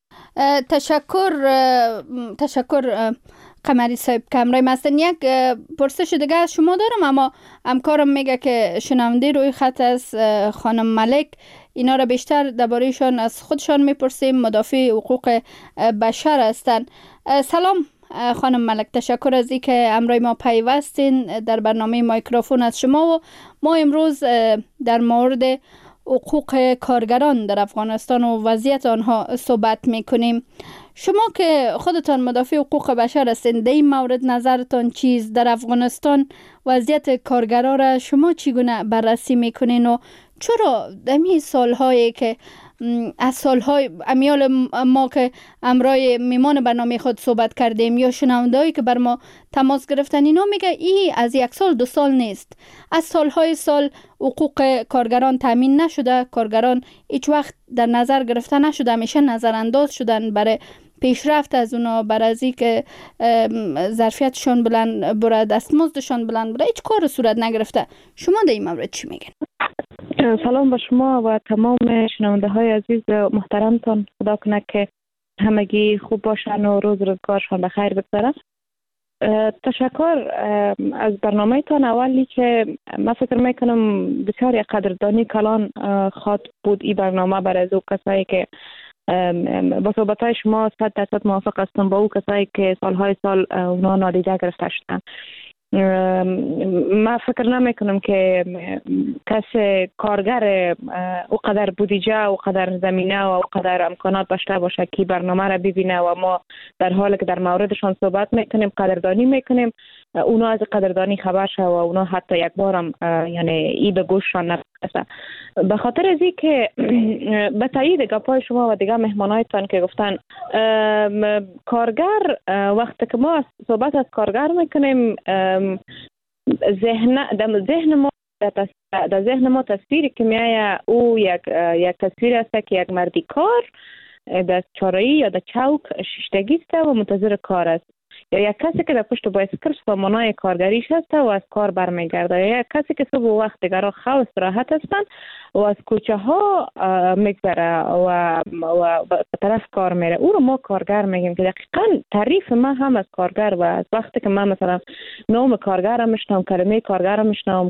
تشکر قمری صاحب که همراه هستن. یک پرسش دیگه از شما دارم، اما همکارم میگه که شنونده روی خط از خانم ملک، اینا را بیشتر درباره‌شان از خودشان میپرسیم، مدافع حقوق بشر هستن. سلام خانم ملک، تشکر از اینکه همراه ما پیوستین در برنامه مایکروفون از شما. و ما امروز در مورد حقوق کارگران در افغانستان و وضعیت آنها صحبت میکنیم. شما که خودتان مدافع حقوق بشر هستین، در این مورد نظرتان چیست؟ در افغانستان وضعیت کارگران را شما چگونه بررسی میکنین و چرا دمی سالهایی که از سالهای امیال ما که امرای میمان برنامه خود صحبت کردیم یا شنوندهایی که بر ما تماس گرفتن، اینا میگه ای از 1 سال 2 سال نیست، از سالهای سال حقوق کارگران تامین نشده، کارگران هیچ وقت در نظر گرفته نشده، همیشه نظر انداز شدن برای پیشرفت از اونا، برای از که ظرفیتشان بلند بره، دستمزدشان بلند بره، هیچ کار صورت نگرفته. شما در این مورد چی میگین؟ سلام به شما و تمام شنونده های عزیز محترمتان. خدا کنه که همگی خوب باشن و روز روزگارشان بخیر بگذره. تشکر از برنامه تان. اولی که من فکر میکنم بسیار یک قدردانی کلان خواد بود این برنامه برای از او کسایی که با صحبت های شما 100% موافق هستم، با او کسایی که سالهای سال اونا نادیده گرفته شدن. من فکر نمی کنم که کسی کارگر اوقدر بودجه و اوقدر زمینه و اوقدر امکانات داشته باشه که برنامه را ببینه و ما در حالی که در موردشان صحبت میکنیم قدردانی میکنیم اونا از قدردانی خبر شد و اونا حتی یک بارم یعنی ای به گوششان نرسه. به خاطر از این که به تایید گپای شما و دیگه مهمانایتان که گفتن کارگر، وقتی که ما صحبت از کارگر میکنیم در ذهن ما تصویری که میایه او یک تصویر است که یک مردی کار در چارایی یا در چوک شیشتگی است و منتظر کار است، یا یک کسی که در پشت بایسکل سامانای کارگریش هست و از کار برمیگرده، یا یک کسی که صبح و وقت دیگر خواه استراحت هستند و از کوچه ها میگذره و به طرف کار میره. او رو ما کارگر میگیم که دقیقا تعریف ما هم از کارگر و از وقتی که من مثلا نام کارگر هم میشنم، کلمه کارگر هم میشنم،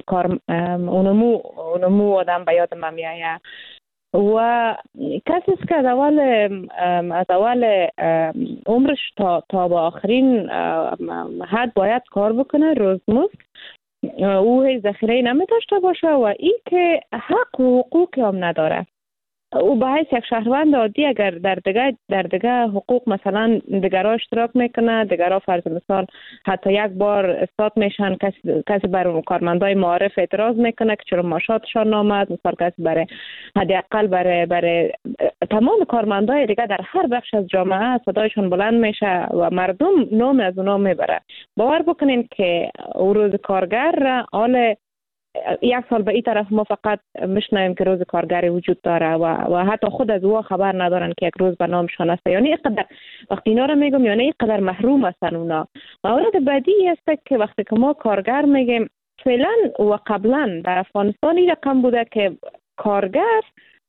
اونمو آدم به یاد من میایه و کسی است که از اول عمرش تا به آخرین حد باید کار بکنه روزمزد، او هیچ ذخیره نمی داشته باشه و این که حق و حقوقی هم نداره. او به حیث یک شهروند عادی اگر در دیگه حقوق مثلا دیگرها اشتراک میکنه، دیگرها فرض مثال حتی یک بار استاد میشن، کسی بر کارمندای معارف اعتراض میکنه که چرا معاشاتشان نامد، مثال کسی برای حداقل برای تمام کارمندای دیگه در هر بخش از جامعه صدایشان بلند میشه و مردم نام از اونا میبره. باور بکنین که روز کارگر حال یک سال به این طرف ما فقط میشنویم که روز کارگری وجود داره و حتی خود از او خبر ندارن که یک روز به نامشان است. یعنی اینقدر وقتی اینا رو میگم یعنی اینقدر محروم هستن اونا. مورد بعدی است که وقتی که ما کارگر میگیم فعلا و قبلا در افغانستان این رقم بوده که کارگر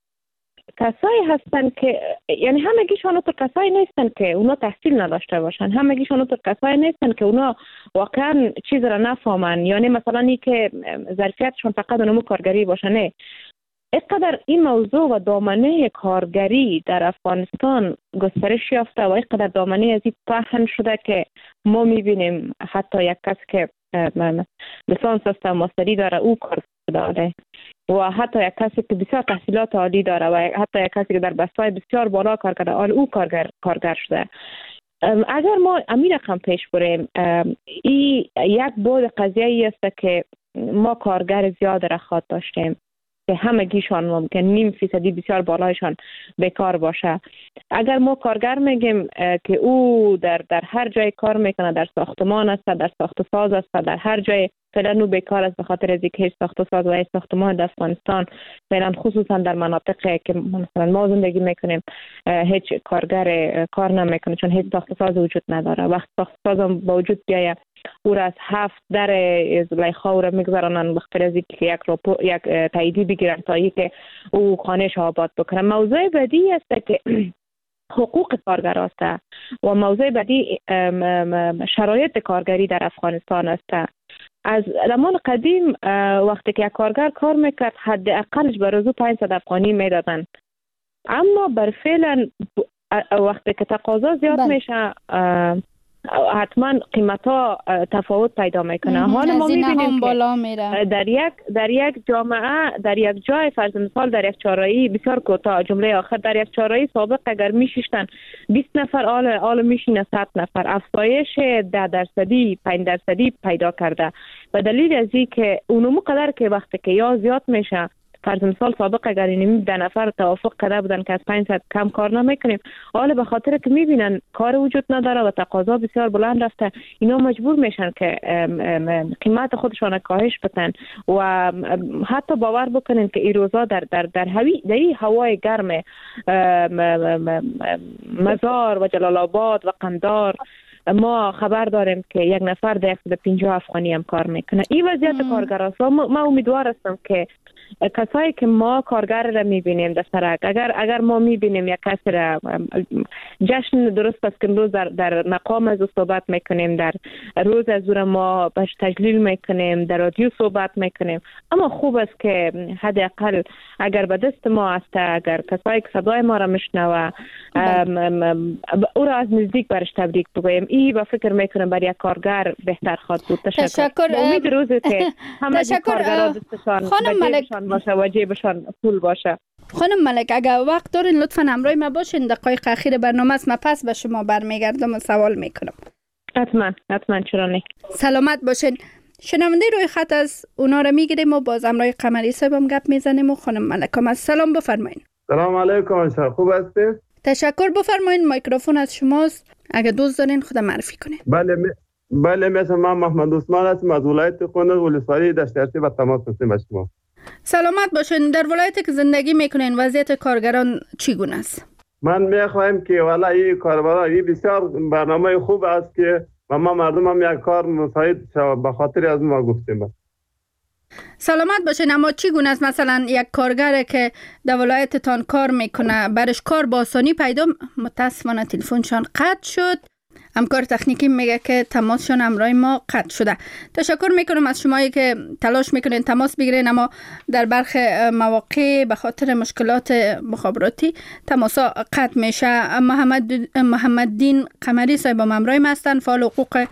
کسایی هستن که یعنی همگیشان اونطور کسایی نیستن که اونا تحصیل نداشته باشن، همگیشان اونطور کسایی نیستن که اونا واقعا چیز را نفهمن، یعنی مثلا این که ظرفیتشون فقط اونمو کارگری باشه. نه، اینقدر این موضوع و دامنه کارگری در افغانستان گسترش یافته و اینقدر دامنه از این پهن شده که ما میبینیم حتی یک کس که لیسانس است و ماستری داره او کار داره و حتی یک کسی که بسیار تحصیلات عالی داره و حتی یک کسی که در بستای بسیار بالا کار کرده او کارگر شده. اگر ما امیر رقم پیش بریم، این یک بود قضیه ای است که ما کارگر زیاد رخات داشتیم که همگیشان ممکن 0.5% بسیار بالایشان بیکار باشه. اگر ما کارگر میگیم که او در هر جای کار میکنه، در ساختمان است، در ساخت و ساز است، در هر جای فعلا او بیکار است به خاطر از اینکه هیچ ساخت و ساز و هیچ ساختمان در افغانستان فعلا خصوصا در مناطقی که مثلا ما زندگی میکنیم هیچ کارگر کار نمیکنه چون هیچ ساخت و ساز وجود نداره. وقت ساخت و ساز هم با وجود بیایه او را از 7 در زلیخا او را میگذارنن بخاطر از اینکه یک تاییدی بگیرن تا اینکه او خانه‌اش آباد بکنه. موضوع بعدی است که حقوق کارگر است و موضوع بعدی شرایط کارگری در افغانستان است. از زمان قدیم وقتی که یک کارگر کار میکرد حداقلش به روزو 500 افغانی میدادن، اما بر فعلا وقتی که تقاضا زیاد میشه حتما قیمت ها تفاوت پیدا میکنه. حالا ما میبینیم که در یک جامعه در یک جای فرض مثال در یک چهاررahی بسیار کوتاه جمله آخر در یک چهاررahی سابق اگر میشیشتن 20 نفر آل میشینه 100 نفر، افزایش 10% 5% پیدا کرده به دلیل از این که اونمو قدر که وقتی که یا زیاد میشه فرض مثال سابق اگر این 10 نفر توافق کرده بودن که از 500 کم کار نمیکنیم، حالا به خاطر که میبینن کار وجود نداره و تقاضا بسیار بلند رفته اینا مجبور میشن که قیمت خودشان کاهش بدن و حتی باور بکنین که این روزا در هوای گرم مزار و جلال آباد و قندار ما خبر داریم که یک نفر در 150 افغانی هم کار میکنه. این وضعیت کارگر است و ما امیدوار هستم که کسایی که ما کارگر را میبینیم در سرک، اگر ما میبینیم یک کسی را جشن درست است که روز در مقام از صحبت میکنیم، در روز از او ما بهش تجلیل میکنیم، در رادیو صحبت میکنیم، اما خوب است که حداقل اگر به دست ما است، اگر کسایی که صدای ما را میشنوه او را از نزدیک برش تبریک بگویم. این با فکر میکنم برای یک کارگر بهتر خواهد بود. تشکر. امید روزی که همه کارگرها دستشان باشه و جیبشان پول باشه. خانم ملک اگر وقت دارین لطفا همراه ما باشین، دقایق اخیر برنامه است، من پس به شما برمیگردم و سوال میکنم. حتما چرا نه. سلامت باشین. شنونده روی خط از اونا رو میگیریم و باز همراه قمری صاحبم گپ میزنیم و خانم ملک هم از سلام بفرمایین. سلام علیکم، خوب هستید؟ تشکر، بفرمایین میکروفون از شماست. اگه دوست دارین خود معرفی کنین. بله مثل من محمد عثمان هستم از ولایت قندوز ولسوالی دشترسی و تماس هستیم با شما. سلامت باشین. در ولایتی که زندگی میکنین وضعیت کارگران چگونه است؟ من میخوایم که والا این کاربران این بسیار برنامه خوب است که ما مردم هم یک کار مساعد شود به خاطر از ما گفتیم. سلامت باشین. اما چگونه است مثلا یک کارگر که در ولایتتان کار میکنه برش کار با آسانی پیدا؟ متاسفانه تلفنشان قطع شد. همکار تکنیکی میگه که تماسشون همراه ما قطع شده. تشکر میکنم از شمایی که تلاش میکنین تماس بگیرین، اما در برخی مواقع به خاطر مشکلات مخابراتی تماسا قطع میشه. محمد دین قمری صاحب همراه ما هستن، فعال حقوق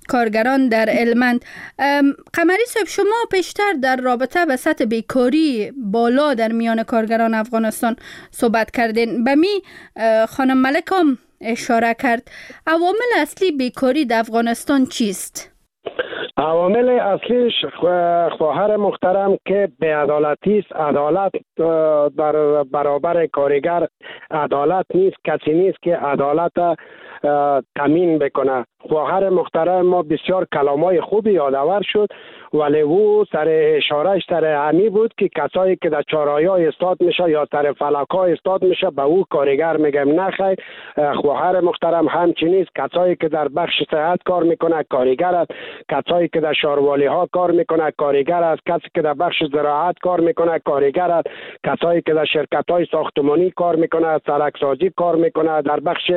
کارگران در هلمند. قمری صاحب، شما پیشتر در رابطه به سطح بیکاری بالا در میان کارگران افغانستان صحبت کردین. به می خانم ملک هم اشاره کرد. عوامل اصلی بیکاری در افغانستان چیست؟ عوامل اصلیش خواهر محترم که بی‌عدالتی است. عدالت در برابر کارگر عدالت نیست. کسی نیست که عدالت تامین بکنه. خواهر محترم ما بسیار کلامای خوبی یادآور شد، ولی او سر اشارهش سر همی بود که کسایی که در چهارراه استاد میشه یا سر فلک‌ها استاد میشه به او کارگر میگم نخیر. خواهر محترم همچنین است. کسایی که در بخش صحت کار میکنه کارگر است، کسایی که در شاروالی ها کار میکنه کارگر است، کسی که در بخش زراعت کار میکنه کارگر است، کسایی که در شرکت های ساختمانی کار میکنه، سرکسازی کار میکنه، در بخش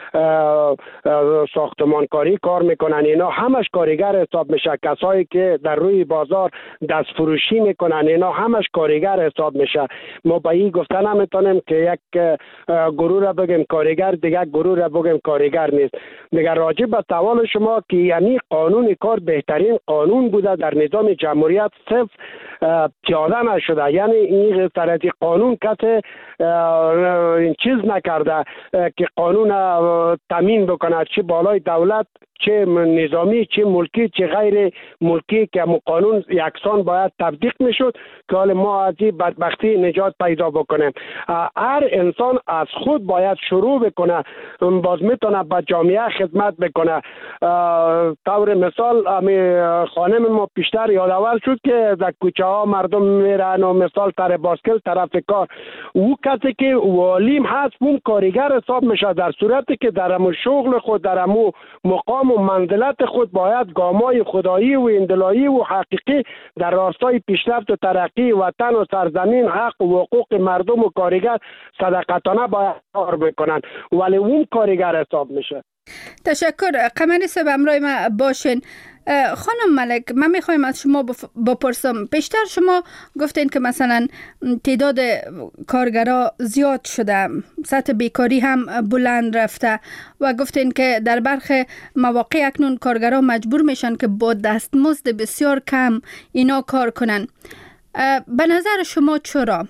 ساختمانکاری کار میکنن، اینا همش کارگر حساب میشه. کسایی که در روی بازار دست فروشی میکنن اینا همش کارگر حساب میشه. ما با این گفتن نمیتونیم که یک گروه را بگیم کارگر، دیگه گروه را بگیم کارگر نیست. دیگه راجع به سوال شما که یعنی قانون کار بهترین قانون بوده در نظام جمهوریت صرف پیاده نشده، یعنی این طرحی قانون کسی این چیز نکرده که قانون تامین بکنه، چه بالای دولت، چه نظامی، چه ملکی، چه غیر ملکی، که قانون یکسان باید تطبیق میشد که حال ما از این بدبختی نجات پیدا بکنیم. هر انسان از خود باید شروع بکنه، باز میتونه به جامعه خدمت بکنه. طور مثال خانم ما پیشتر یادآور شد که در کوچه ها مردم میرن و مثال تر باسکل طرف کار، او کسی که والیم هست اون کارگر حساب میشه، در صورتی که در امو شغل خود، در امو مقام و منزلت خود باید گامای خدایی و اندلایی و حقیقی در راستای پیشرفت و ترقی وطن و سرزمین، حق و حقوق مردم و کارگر صداقتانه باید کار بکنن، ولی اون کارگر حساب میشه. تشکر. قمری صاحب همراه ما باشین. خانم ملک، من میخوایم از شما بپرسم، پیشتر شما گفتین که مثلا تعداد کارگرها زیاد شده، سطح بیکاری هم بلند رفته و گفتین که در برخی مواقع اکنون کارگرها مجبور میشن که با دستمزد بسیار کم اینا کار کنن. به نظر شما چرا؟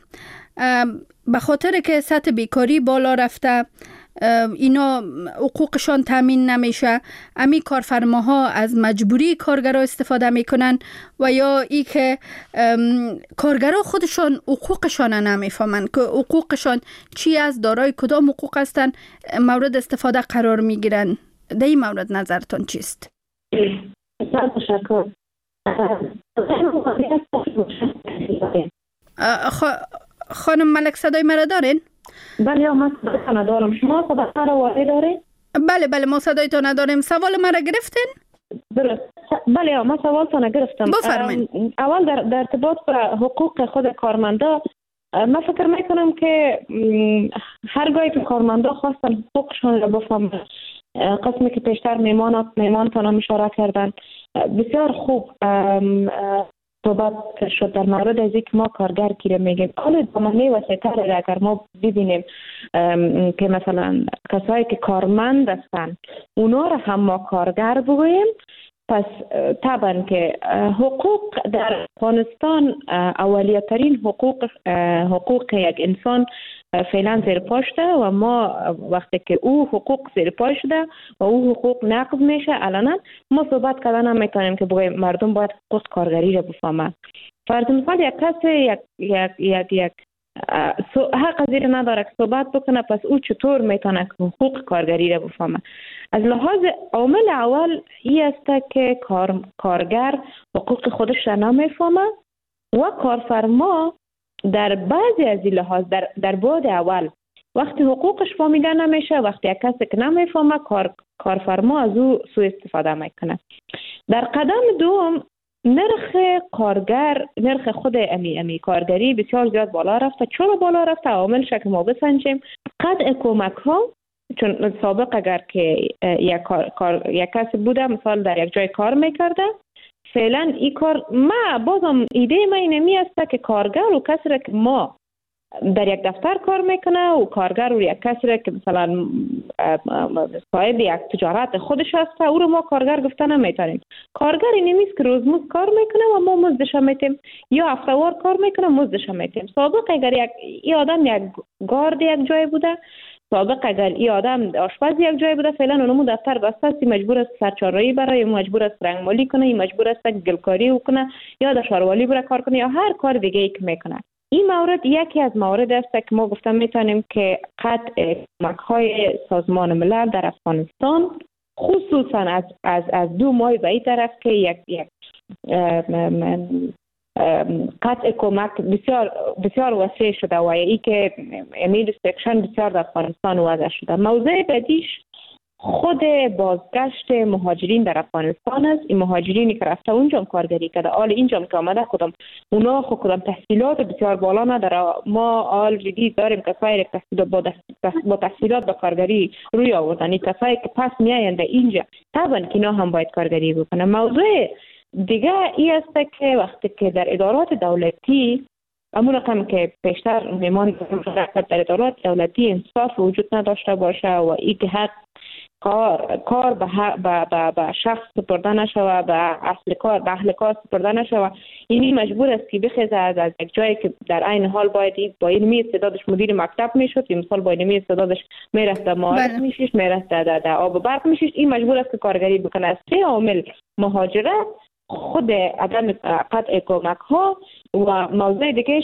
به خاطر که سطح بیکاری بالا رفته، اینا حقوقشان تامین نمیشه، امی کارفرماها از مجبوری کارگرها استفاده میکنن، و یا ای که کارگرها خودشان حقوقشان نمیفهمن که حقوقشان چی است، دارای کدام حقوق هستن، مورد استفاده قرار میگیرن. در این مورد نظرتون چیست؟ تشکر. خانم ملک، صدای مرا دارین؟ بله، من صدایتان ندارم. شما صدایتان را واضح دارین؟ بله ما صدایتان نداریم. سوال مرا گرفتین؟ درست. بله، من سوالتان گرفتم. بفرمایید. اول در ارتباط به حقوق خود کارمندا، من فکر میکنم که هرگاهی که کارمندا خواستن حقوقشان را بفهمن، قسمی که پیشتر میمانتان هم اشاره کردن، بسیار خوب صحبت شد در مورد از اینکه ما کارگر کی را میگیم. حالا دامنه وسیع‌تر اگر ما ببینیم که مثلا کسایی که کارمند هستن اونا را هم ما کارگر بگوییم، پس طبعا که حقوق در افغانستان اولیه‌ترین حقوق یک انسان فعلا زیر پا شده، و ما وقتی که او حقوق زیر پا شده و او حقوق نقض میشه علنا، ما صحبت کردن هم میتونیم که بگویم مردم باید حقوق کارگری را بفهمن. فرض مثال یک کسی یک حق زیر نداره که صحبت بکنه، پس او چطور میتونه حقوق کارگری را بفهمه؟ از لحاظ عامل اول این است که کارگر حقوق خودش را نمیفهمه، و کارفرما در بعضی از این لحاظ در بعد اول وقتی حقوقش فهمیده نمیشه، وقتی یک کسی که نمیفهمه، کارفرما از او سوء استفاده میکنه. در قدم دوم نرخ خود امی کارگری بسیار زیاد بالا رفته. چرا بالا رفته؟ عاملش که ما بسنجیم، قطع کمک ها. چون سابق اگر که یک کسی بوده مثال در یک جای کار میکرده، فعلا این کار ما بازم ایده ما اینمی است که کارگر و کسی را که ما در یک دفتر کار میکنه و کارگر و یک کسی را که مثلا صاحب یک تجارت خودش هست او رو ما کارگر گفته نمیتونیم. کارگر این نیست که روزمزد کار میکنه و ما مزدش میتیم، یا هفتهوار کار میکنه مزدش میتیم. سابق اگر این آدم یک گارد یک جای بوده، سابق اگر این آدم آشپز یک جای بوده، فعلا اونمو دفتر بسته است، مجبور است سرچاره‌ای برای، مجبور است رنگمالی کنه، مجبور است گلکاری کنه یا در شاروالی بره کار کنه یا هر کار دیگه ای که میکنه. این مورد یکی از موارد است که ما گفتم میتونیم که قطع کمک‌های سازمان ملل در افغانستان خصوصا از 2 ماه به این طرف که یک قطع کمک بسیار وسیع شده و ای که امیل سکشن بسیار در افغانستان وضع شده. موضوع بعدیش خود بازگشت مهاجرین در افغانستان است. این مهاجرینی که رفته اونجا کارگری کرده، حال اینجا که آمده اونا کدام تحصیلات بسیار بالا نداره. ما آلردی داریم کسایی که با تحصیلات به کارگری روی آوردن، این کسایی که پس میآیند اینجا طبعا که اینا هم باید کارگری بکنه. موضوع دیگه ای است که وقتی که در ادارات دولتی همون رقم که پیشتر میمان در ادارات دولتی انصاف وجود نداشته باشه و ای که حق کار به شخص سپرده نشوه، به اهل کار سپرده نشوه، اینی مجبور است که بخیزه از یک جایی که در عین حال باید با علمی استعدادش مدیر مکتب میشد، این مثال با علمی استعدادش میرفته معارف میشید، میرفته در آب و برق میشید، این مجبور است که کارگری بکنه. از 3 عامل مهاجرت، خود عدم قطع کمک ها و موضوع دیگهش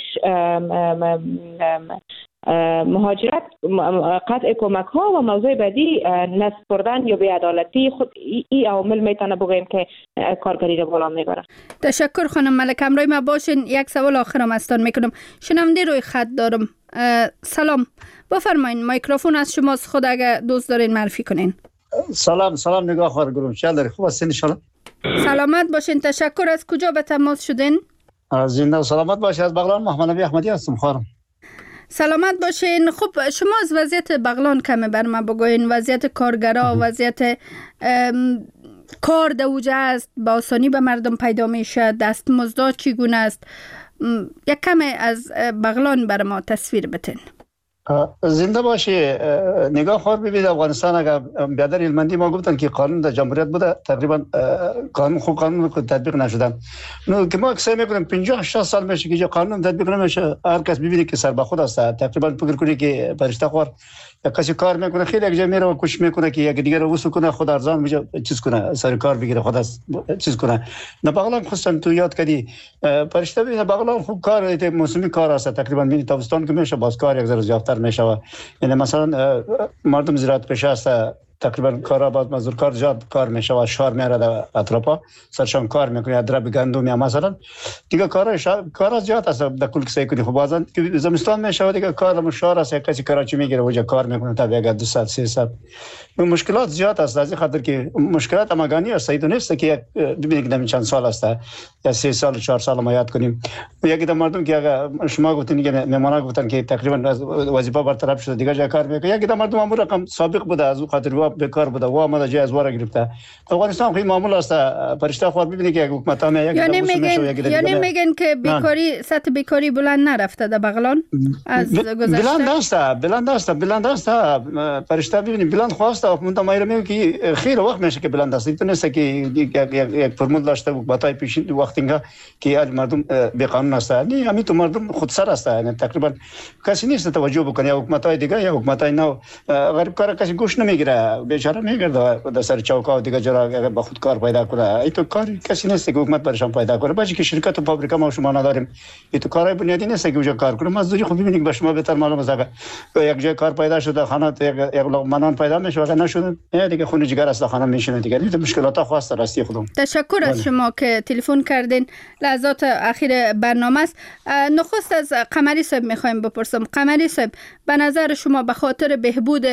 مهاجرت، قطع کمک ها و موضوع بعدی نسپردن یا بی‌عدالتی، خود این عوامل میتونه بگوییم که کارگری رو بالا میبره. تشکر خانم ملک. همراه ما باشین. یک سوال آخرم ازتان میکنم. شنونده روی خط دارم. سلام، بفرمایین، میکروفون از شماست. خود اگه دوست دارین معرفی کنین. سلام نگاه خوار گلوم، چه داری؟ خوب هستین ان شاء الله؟ سلامت باشین. تشکر. از کجا به تماس شدین؟ زنده و سلامت باشی. از بغلان محمد نبی احمدی هستم خواهرم. سلامت باشین. خب شما از وضعیت بغلان کمی بر ما بگوین. وضعیت کارگرا، وضعیت کار دوجه است، با آسانی به مردم پیدا میشه، دستمزد چگونه است؟ یک کمی از بغلان بر ما تصویر بتین. زنده باشی. نگاه خور ببینید، افغانستان اگر بیادر علمندی ما گفتن که قانون در جمهوریت بوده، تقریبا قانون تطبیق نشدن. نو که ما اکسای میکنیم 50-60 سال میشه که قانون تطبیق نمیشه. هر کس ببینید که سر به خود است. تقریبا فکر کنید که فرشته خوار کسی کار میکنه، خیلی یک جا میره و کوشش میکنه که یک دیگر رو وسو کنه، خود ارزان میشه چیز کنه، سر کار بگیره، خود چیز کنه. نه بغلان خصوصا تو یاد کردی فرشته ببین، بغلان خوب کار موسمی کار است. تقریبا میبینید تابستان که میشه باز کار یک ذره زیادتر میشه. یعنی مثلا مردم زراعت پیشه است، تقریبا کارا باز مزدور کار زیاد کار میشه و شهر میاره در اطرافا سرشان کار میکنه، درب گندم یا مثلا دیگه کارا زیاد است در کل کسایی کنی. خب بازن که زمستان میشه دیگه کار شهر است، کسی کراچی میگیره اونجا کار میکنه تا بیاد 200-300. مشکلات زیاد است، از این خاطر که مشکلات امگانی است. ایتون نیست که ببینید که چند سال است یا 3 سال 4 سال ما یاد کنیم. یکی در مردم که اگه شما گفتین که مهمانا گفتن که تقریبا وظیفه برطرف شده دیگه جا کار میکنه، یکی در مردم امور رقم سابق بوده، از اون خاطر بیکار بوده و آمده جای از واره گرفته. افغانستان خیلی معمول است. فرشته خوار ببینید که حکومت ها یعنی میگن که بیکاری، سطح بیکاری بلند نرفته در بغلان از گذشته. بلند است فرشته ببینید، بلند خواسته من ما میگم که خیلی وقت میشه که بلند است. این نیست که یک فرمول داشته حکومتای پیشین وقتی که مردم به قانون است. نه همین تو مردم خودسر است. یعنی تقریبا کسی نیست توجه بکنه، یا حکومتای دیگه یا حکومتای نو غریب کار کسی گوش نمیگیره، بیچاره میگرده در سر چوکا و دیگه جرا با خود کار پیدا کنه. این تو کار کسی نیست که حکومت برشان پیدا کنه. باشه که شرکت و فابریکا ما شما نداریم، این تو کارهای بنیادی نیست که اونجا کار کنه. مزدوری خب ببینید به شما بهتر معلوم است. یک جای کار پیدا شده، خانه یک لقمه پیدا میشه، اگه نشده دیگه خون جگر است، خانه میشینه دیگه. این مشکلات خاص راستی خودم. تشکر از شما که تلفن کردین. لحظات اخیر برنامه است. نخست از قمری صاحب میخوایم بپرسم. قمری صاحب، به نظر شما به خاطر بهبود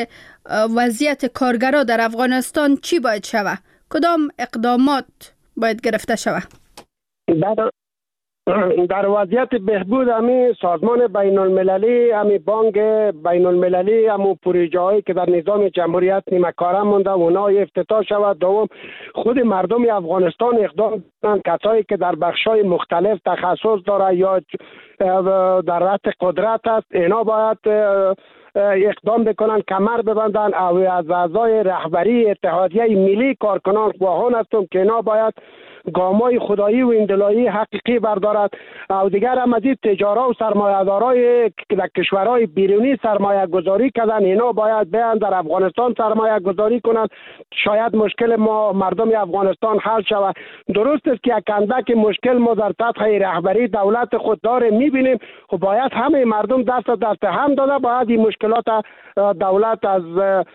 وضعیت کارگرا در افغانستان چی باید شود؟ کدام اقدامات باید گرفته شود؟ در وضعیت بهبود همی سازمان بین المللی، همی بانک بین المللی، همون پروژه هایی که در نظام جمهوریت نیمه کاره مونده اونا افتتاح شود. دوم خود مردم افغانستان اقدام کنند، کسایی که در بخش‌های مختلف تخصص داره یا در رأس قدرت است، اینا باید اقدام بکنن، کمر ببندن. او از اعضای رهبری اتحادیه ملی کارکنان خواهان هستم که اینا باید گامای خدایی و اندلایی حقیقی بردارد. او دیگر هم از این تجارا و سرمایه‌دارای در کشورهای بیرونی سرمایه گذاری کردن، اینا باید بیان در افغانستان سرمایه گذاری کنند، شاید مشکل ما مردم افغانستان حل شود. درست است که یک اندک مشکل ما در سطح رهبری دولت خود داره میبینیم، خب باید همه مردم دست هم داده، باید این مشکلات دولت از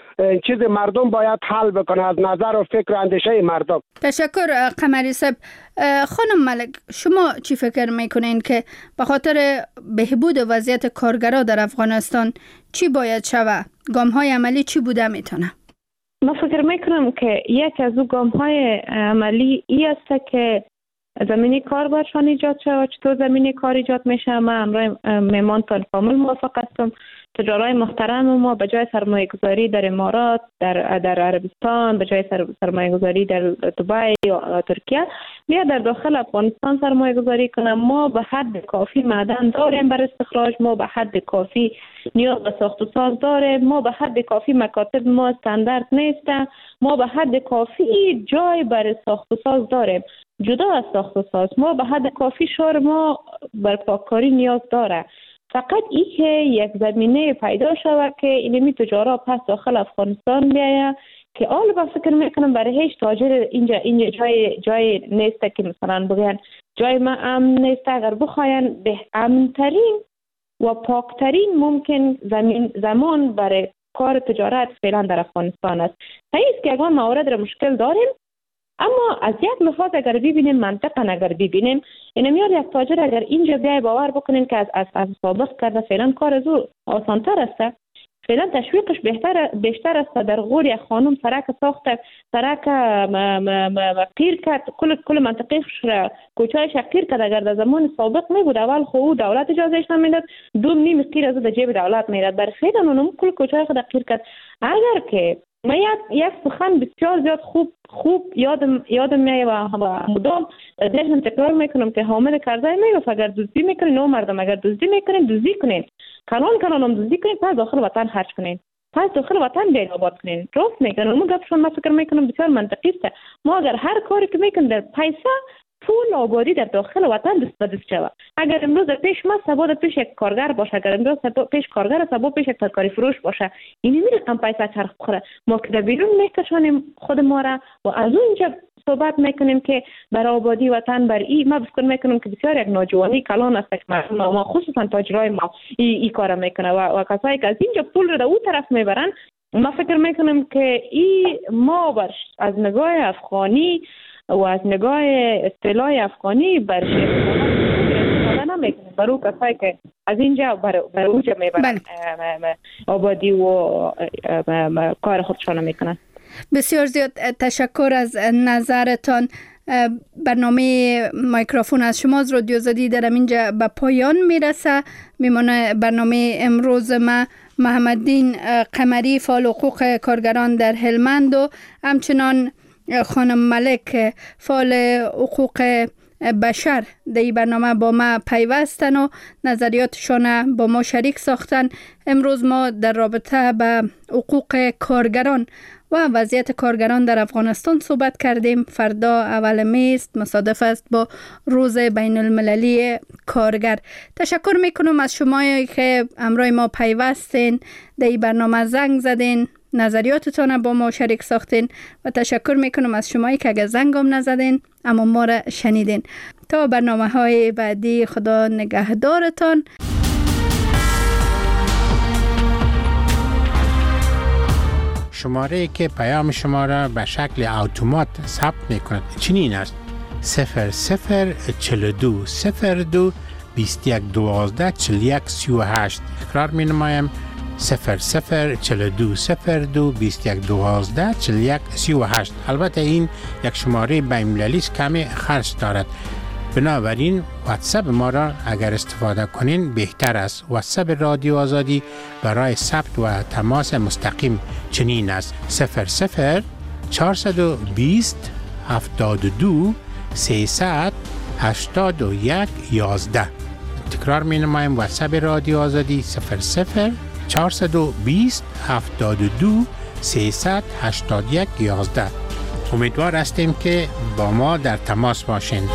چیز مردم باید حل بکنه، از نظر و فکر و اندیشه مردم. تشکر قمری صاحب. خانم ملک، شما چی فکر میکنین که به خاطر بهبود وضعیت کارگرا در افغانستان چی باید شود؟ گام های عملی چی بوده میتونه؟ من فکر میکنم که یک از او گام های عملی ای است که زمینی کار برشان ایجاد شود. چطور زمینی کار ایجاد میشه؟ من همراه میمانتان کامل موافق هستم. تجارای محترم ما به جای سرمایه گذاری در امارات، در عربستان، به جای سرمایه گذاری در دبی یا ترکیه، بیا در داخل افغانستان سرمایه گذاری کنم. ما به حد کافی معدن داریم بر استخراج، ما به حد کافی نیاز به ساخت و ساز داریم، ما به حد کافی مکاتب ما استاندارد نیسته، ما به حد کافی جای بر ساخت و ساز داریم. جدا از ساخت و ساز ما به حد کافی شهر ما بر پاککاری نیاز داره. فقط این که یک زمینه پیدا شود که اینمی تجارا پس داخل افغانستان بیایه که آل با فکر میکنم برای هیچ تاجر اینجا جای نیسته که مثلا بگن جای ما امن نیسته. اگر بخواین به امنترین و پاکترین ممکن زمان برای کار تجارت فعلا در افغانستان است. هیست که اگر موارد را مشکل داریم، اما از یک لحاظ اگر ببینیم، منطقا اگر ببینیم، اینمیار یک تاجر اگر اینجا بیای باور بکنین که از سابق کرده فعلا کار از او آسانتر است، فعلا تشویقش بیشتر است. در غور یک خانم سرک ساخته، سرک قیر کرد، کل منطقه کوچه‌اش قیر کرد. اگر در زمان سابق میبود اول خو دولت اجازهش نمیداد، دوم نیم قیر از در جیب دولت میرد، برای فعلا اونم کل کوچه خود قیر کرد. اگر که من یک سخن بسیار زیاد خوب یادم میاد و مدام ذهنم تکرار میکنم که حامد کرزی میگفت اگر دزدی میکنین نو مردم، اگر دزدی میکنین دزدی کنین، قانون هم دزدی کنین، پس داخل وطن خرج کنین، پس داخل وطن بیاین آباد کنین. راست میگن. اون گپشون من فکر میکنم بسیار منطقی است. ما اگر هر کاری که میکنیم در پیسه پول آبادی در داخل وطن دست به دست شود. اگر امروز پیش ما سبا پیش یک کارگر باشه، اگر امروز پیش کارگر سبا پیش یک ترکاری فروش باشه، اینی میره کم پیسه چرخ بخوره. ما که در بیرون میکشانیم خود ما را و از اونجا صحبت میکنیم که بر آبادی وطن بر ما فکر میکنم که بسیار یک نوجوانی کلان است که ما خصوصا تاجرای ما این کار میکنه و کسایی که از اینجا پول رو در اون طرف میبرن. ما فکر میکنم که ما از نگاه افغانی و از نگاه اصطلاح افغانی بر استفاده نمیکنیم، برای کسایی که از اینجا بر اونجا میبرن آبادی و کار خودشان میکنن. بسیار زیاد تشکر از نظرتان. برنامه مایکروفون از شما از رادیو آزادی در اینجا به پایان میرسه. میمونه برنامه امروز ما محمددین قمری، فعال حقوق کارگران در هلمند، و همچنان خانم ملک، فعال حقوق بشر، در این برنامه با ما پیوستن و نظریاتشان با ما شریک ساختن. امروز ما در رابطه به حقوق کارگران و وضعیت کارگران در افغانستان صحبت کردیم. فردا اول می است، مصادف است با روز بین المللی کارگر. تشکر میکنم از شما که همراه ما پیوستین، در این برنامه زنگ زدین، نظریاتتان با ما شریک ساختین، و تشکر میکنم از شما که اگر زنگم نزدین اما ما را شنیدین. تا برنامه های بعدی، خدا نگهدارتان. شماره که پیام شما را به شکل اتومات ثبت میکند چنین است: 0042 02 21 12 41 38. اقرار می نمایم: 0042 02 21 12 41 38. البته این یک شماره بین‌المللی است، کمی خرج دارد. بنابراین واتساپ ما را اگر استفاده کنین بهتر است. واتساپ رادیو آزادی برای ثبت و تماس مستقیم چنین است: 00 420 72 381 11. تکرار می نمایم: واتساپ رادیو آزادی 00 420 72 381 11. امیدوار هستیم که با ما در تماس باشین.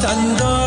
خندا